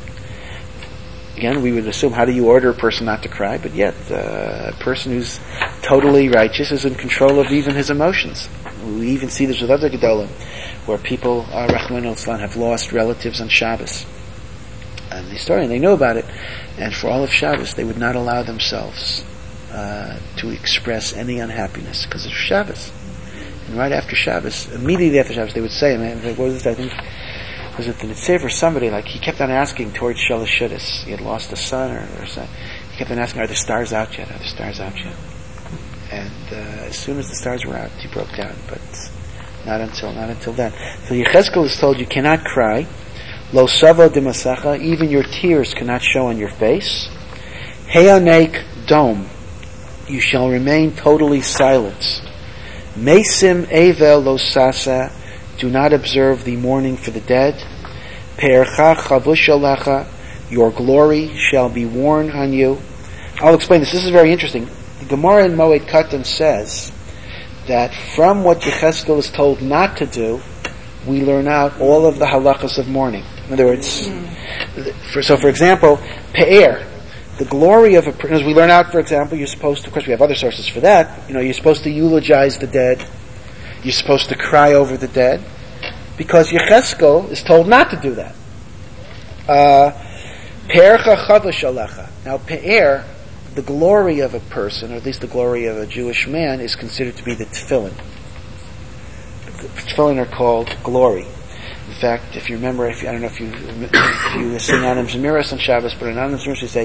Again, we would assume, how do you order a person not to cry? But yet, uh, a person who's totally righteous is in control of even his emotions. We even see this with other Gedolim, where people, uh, Rachman al-Islam, have lost relatives on Shabbos. And the historian, they know about it, and for all of Shabbos, they would not allow themselves uh, to express any unhappiness, because it's Shabbos. And right after Shabbos, immediately after Shabbos, they would say, man, what was this, I think, was it the Nitzev or somebody, like, he kept on asking towards Shalosh Shudis. He had lost a son or, or son. He kept on asking, are the stars out yet? Are the stars out yet? And uh, as soon as the stars were out, he broke down, but not until, not until then. So Yecheskel is told you cannot cry. Lo savo dimasacha, even your tears cannot show on your face. Heanek dom, you shall remain totally silent. Mesim evel lo sasa, do not observe the mourning for the dead. Pe'ercha chavushalecha, your glory shall be worn on you. I'll explain this. This is very interesting. The Gemara in Moed Katan says that from what Yecheskel is told not to do, we learn out all of the halachas of mourning. In other words, for, so for example, Pe'er, the glory of a person, as we learn out, for example, you're supposed to, of course we have other sources for that, you know, you're supposed to eulogize the dead, you're supposed to cry over the dead, because Yecheskel is told not to do that. Uh, Pe'ercha chavash alecha. Now Pe'er, the glory of a person, or at least the glory of a Jewish man, is considered to be the tefillin. The tefillin are called glory. In fact, if you remember, if you, I don't know if you if you sing Anam Zemiras on Shabbos, but in Anam Zemiras you say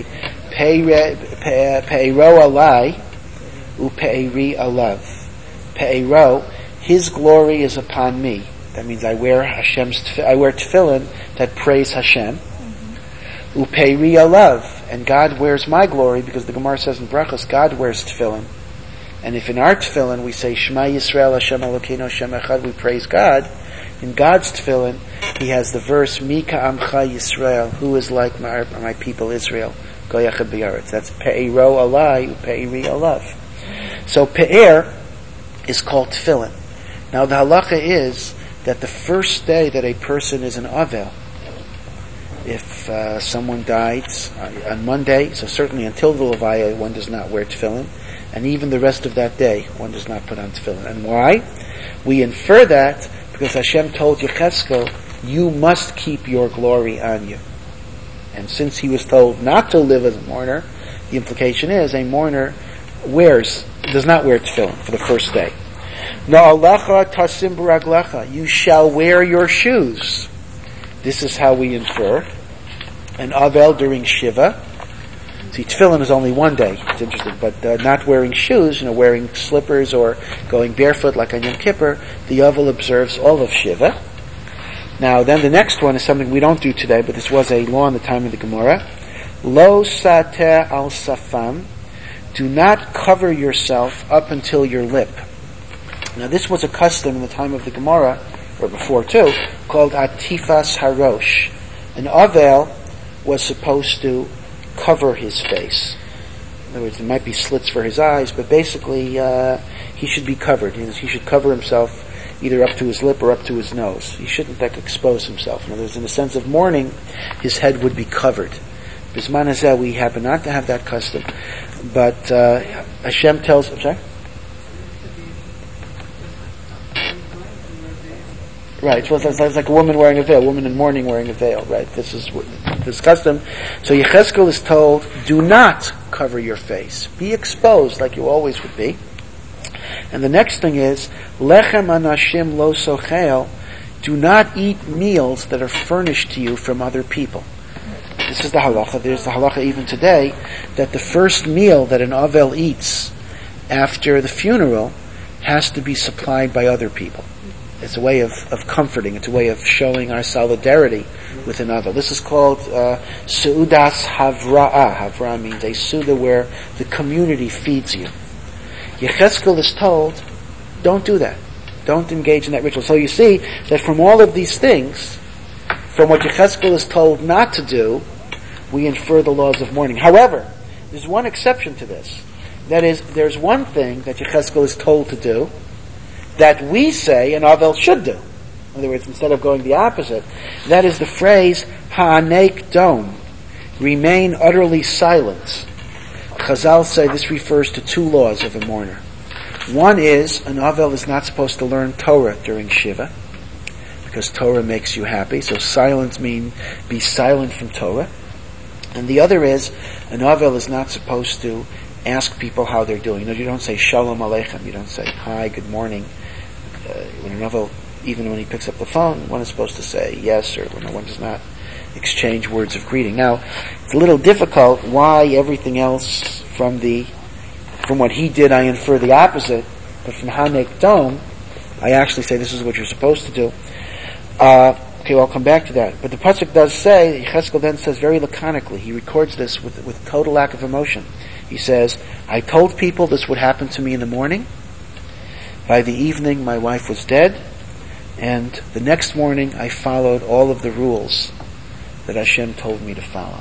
Pe'ero alai u Pe'eri alav. Pe'ero, his glory is upon me. That means I wear Hashem's tef- I wear tefillin that praise Hashem. U Pe'eri alav. And God wears my glory, because the Gemara says in Brachos, God wears tefillin. And if in our tefillin we say Shema Yisrael Hashem Elokeinu Hashem Echad, we praise God, in God's tefillin he has the verse Mika Amcha Yisrael, who is like my, my people Israel, Goyachad B'Yaretz. That's Pe'ero alai, Pe'eri alav. So Pe'er is called tefillin. Now the halacha is that the first day that a person is an avel, if uh, someone dies uh, on Monday, so certainly until the Levaya, one does not wear tefillin, and even the rest of that day, one does not put on tefillin. And why? We infer that because Hashem told Yechezkel, you must keep your glory on you. And since he was told not to live as a mourner, the implication is a mourner wears, does not wear tefillin for the first day. Na'alecha tasim b'raglecha, you shall wear your shoes. This is how we infer an avel during Shiva. See, tefillin is only one day. It's interesting, but uh, not wearing shoes, you know, wearing slippers or going barefoot like on Yom Kippur, the avel observes all of Shiva. Now, then the next one is something we don't do today, but this was a law in the time of the Gemara. Lo sateh al safam, do not cover yourself up until your lip. Now, this was a custom in the time of the Gemara, or before too, called atifas harosh. An avel was supposed to cover his face. In other words, there might be slits for his eyes, but basically uh, he should be covered. He should cover himself either up to his lip or up to his nose. He shouldn't like expose himself. In other words, in the sense of mourning, his head would be covered. Bisman hazeh, we happen not to have that custom, but uh, Hashem tells. I'm sorry. Right, well, it's like a woman wearing a veil, a woman in mourning wearing a veil, right? This is this custom. So Yechezkel is told, do not cover your face. Be exposed like you always would be. And the next thing is, lechem anashim lo sochel, do not eat meals that are furnished to you from other people. This is the halacha. There's the halacha even today, that the first meal that an avel eats after the funeral has to be supplied by other people. It's a way of, of comforting. It's a way of showing our solidarity with an avel. This is called uh, Seudas Havra'ah. Havra'ah means a Suda where the community feeds you. Yechezkel is told, don't do that. Don't engage in that ritual. So you see that from all of these things, from what Yechezkel is told not to do, we infer the laws of mourning. However, there's one exception to this. That is, there's one thing that Yechezkel is told to do that we say an avel should do. In other words, instead of going the opposite, that is the phrase, ha'anek dom, remain utterly silent. Chazal say this refers to two laws of a mourner. One is, an avel is not supposed to learn Torah during Shiva, because Torah makes you happy, so silence means be silent from Torah. And the other is, an avel is not supposed to ask people how they're doing. You know, you don't say Shalom Aleichem, you don't say hi, good morning. Uh, when an avel, even when he picks up the phone, one is supposed to say yes, or when one does not exchange words of greeting. Now, it's a little difficult why everything else from the, from what he did I infer the opposite, but from Hanek Dom, I actually say this is what you're supposed to do. Uh, okay, well, I'll come back to that. But the pasuk does say, Yechezkel then says very laconically, he records this with, with total lack of emotion. He says, I told people this would happen to me in the morning. By the evening, my wife was dead. And the next morning, I followed all of the rules that Hashem told me to follow.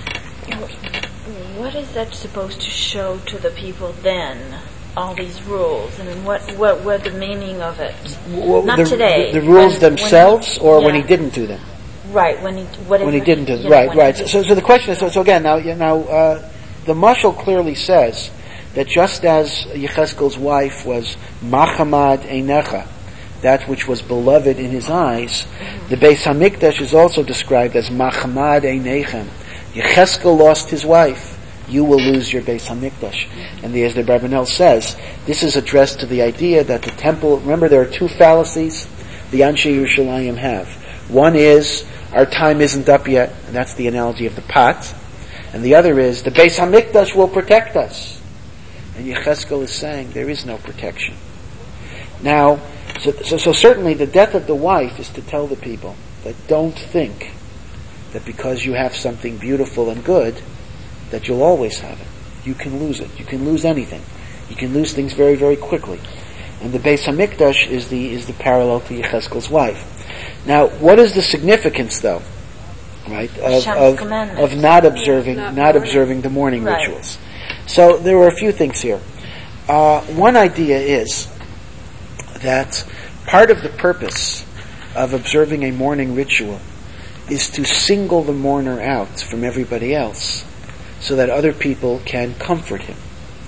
What is that supposed to show to the people then? All these rules. I mean, what what were the meaning of it? Well, Not the, today. The, the rules when, themselves, when he, or yeah. when he didn't do them? Right. When he whatever, when he didn't do them. You know, Right. Right. So, so the question is. So, so again, now, now uh, the mashal clearly says that just as Yechezkel's wife was machamad einecha, that which was beloved in his eyes, mm-hmm. the Beis Hamikdash is also described as machamad einechem. Yechezkel lost his wife. You will lose your Beis Hamikdash. And the, as the Barbanel says, this is addressed to the idea that the temple, remember there are two fallacies the Anshe Yerushalayim have. One is, our time isn't up yet, and that's the analogy of the pot. And the other is, the Beis Hamikdash will protect us. And Yechezkel is saying, there is no protection. Now, so, so, so certainly the death of the wife is to tell the people that don't think that because you have something beautiful and good, that you'll always have it. You can lose it. You can lose anything. You can lose things very, very quickly. And the Beis Hamikdash is the is the parallel to Yechezkel's wife. Now, what is the significance, though, right, of of, of not observing not, not observing the mourning right. rituals? So there were a few things here. Uh, one idea is that part of the purpose of observing a mourning ritual is to single the mourner out from everybody else so that other people can comfort him.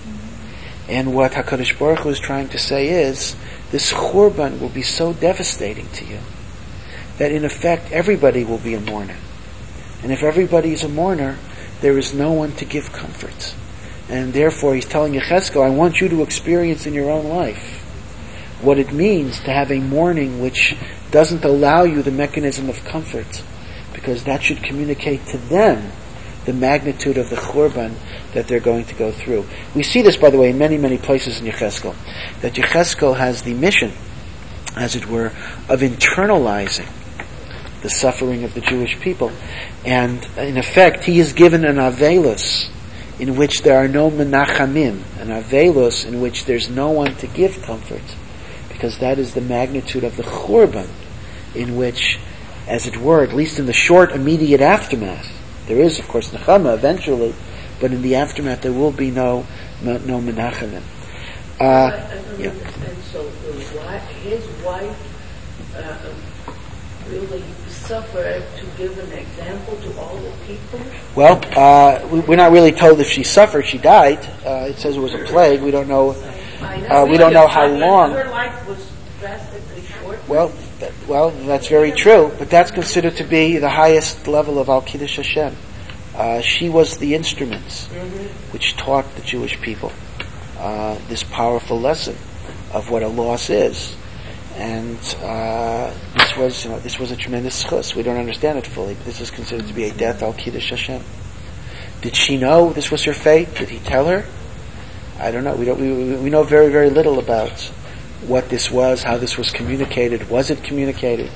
And what HaKadosh Baruch Hu is trying to say is, this churban will be so devastating to you that in effect everybody will be a mourner. And if everybody is a mourner, there is no one to give comfort. And therefore he's telling Yechezkel, I want you to experience in your own life what it means to have a mourning which doesn't allow you the mechanism of comfort, because that should communicate to them the magnitude of the churban that they're going to go through. We see this, by the way, in many, many places in Yechezkel, that Yechezkel has the mission, as it were, of internalizing the suffering of the Jewish people. And in effect, he is given an avelus in which there are no menachamim, an avelus in which there's no one to give comfort, because that is the magnitude of the churban in which, as it were, at least in the short immediate aftermath, there is, of course, nechama eventually, but in the aftermath there will be no no, no menachamim. Uh, I don't yeah. understand. So the wife, his wife uh, really suffered to give an example to all the people? Well, uh, we, we're not really told if she suffered. She died. Uh, it says it was a plague. We don't know. Uh, we don't know how long. Her life was drastically short. Well, that, well, that's very true. But that's considered to be the highest level of Al Kiddush Hashem. Uh, she was the instrument mm-hmm. which taught the Jewish people uh, this powerful lesson of what a loss is. And uh, this was, you know, this was a tremendous schus. We don't understand it fully, but this is considered to be a death al Kiddush Hashem. Did she know this was her fate? Did he tell her? I don't know. We don't. We, we know very, very little about what this was, how this was communicated. Was it communicated?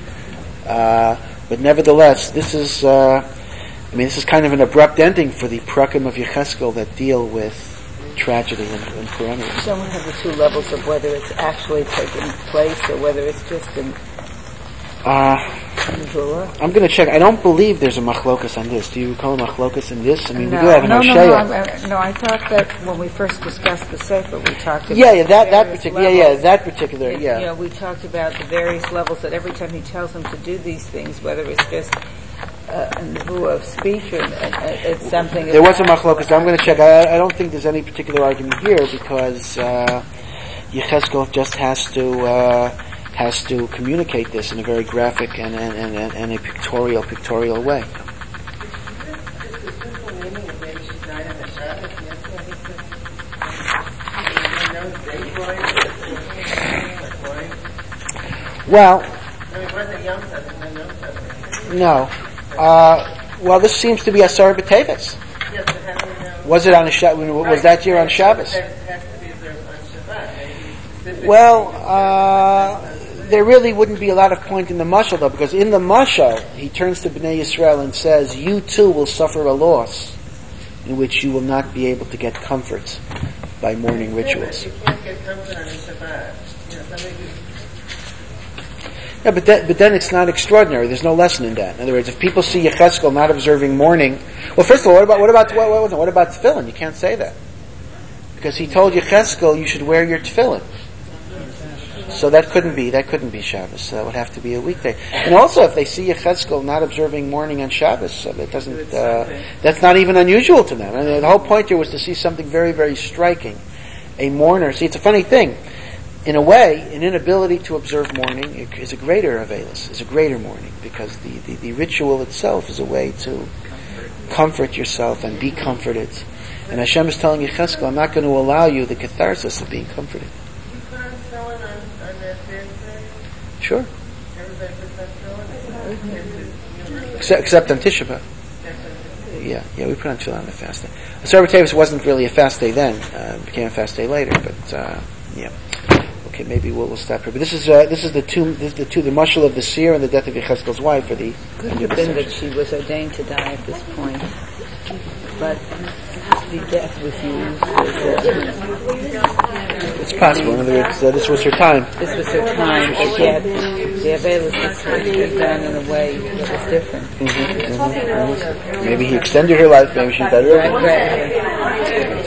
Uh, but nevertheless, this is. Uh, I mean, this is kind of an abrupt ending for the prakim of Yechezkel that deal with tragedy and, and perennials. Don't we have the two levels of whether it's actually taking place or whether it's just an uh, drawer? I'm going to check. I don't believe there's a machlokas on this. Do you recall a machlokas in this? I mean, no, we do have an no, no, Oshaya. no, I, no, I thought that when we first discussed the Sefer, we talked about yeah, yeah, that that various particular, yeah, levels. yeah, that particular, It- yeah. You know, we talked about the various levels that every time he tells them to do these things, whether it's just uh, a nevuah of speech or uh, it's something. There was a machlokas. I'm going to check. I, I don't think there's any particular argument here because uh, Yechezkel just has to uh, has to communicate this in a very graphic and and, and, and a pictorial pictorial way. Well, no. Uh, well, this seems to be Asar B'Teves. Was it on a Shabbos? Was that year on Shabbos? Well, uh, there really wouldn't be a lot of point in the mashal though, because in the mashal he turns to Bnei Yisrael and says, "You too will suffer a loss, in which you will not be able to get comfort by mourning rituals." Yeah, but that, but then it's not extraordinary. There's no lesson in that. In other words, if people see Yechezkel not observing mourning, well, first of all, what about what about what, what, what about tefillin? You can't say that because he told Yechezkel you should wear your tefillin. So that couldn't be that couldn't be Shabbos. So that would have to be a weekday. And also, if they see Yechezkel not observing mourning on Shabbos, so it doesn't. Uh, that's not even unusual to them. I mean, the whole point here was to see something very, very striking. A mourner. See, it's a funny thing. In a way, an inability to observe mourning is a greater avelus, is a greater mourning, because the, the, the ritual itself is a way to comfort yourself and be comforted. And Hashem is telling Yechezkel, I'm not going to allow you the catharsis of being comforted. You put on tefillin on, on that Thursday? Sure. Everybody puts on tefillin? Except, except on Tisha B'Av. Yeah, yeah, we put on tefillin on the fast day. Asar B'Teves wasn't really a fast day then. Uh, it became a fast day later, but, uh, yeah. Okay, maybe we'll, we'll stop here. But this is uh, this is the two this is the two the mashal of the seer and the death of Yechezkel's wife for the. Could have been that she was ordained to die at this point, but the death was used. As, uh, it's possible. In other words, uh, this was her time. This was her time, but yet the avelus was done in a way that was different. Mm-hmm, mm-hmm, mm-hmm. Maybe he extended her life. Maybe she died early. Right, right.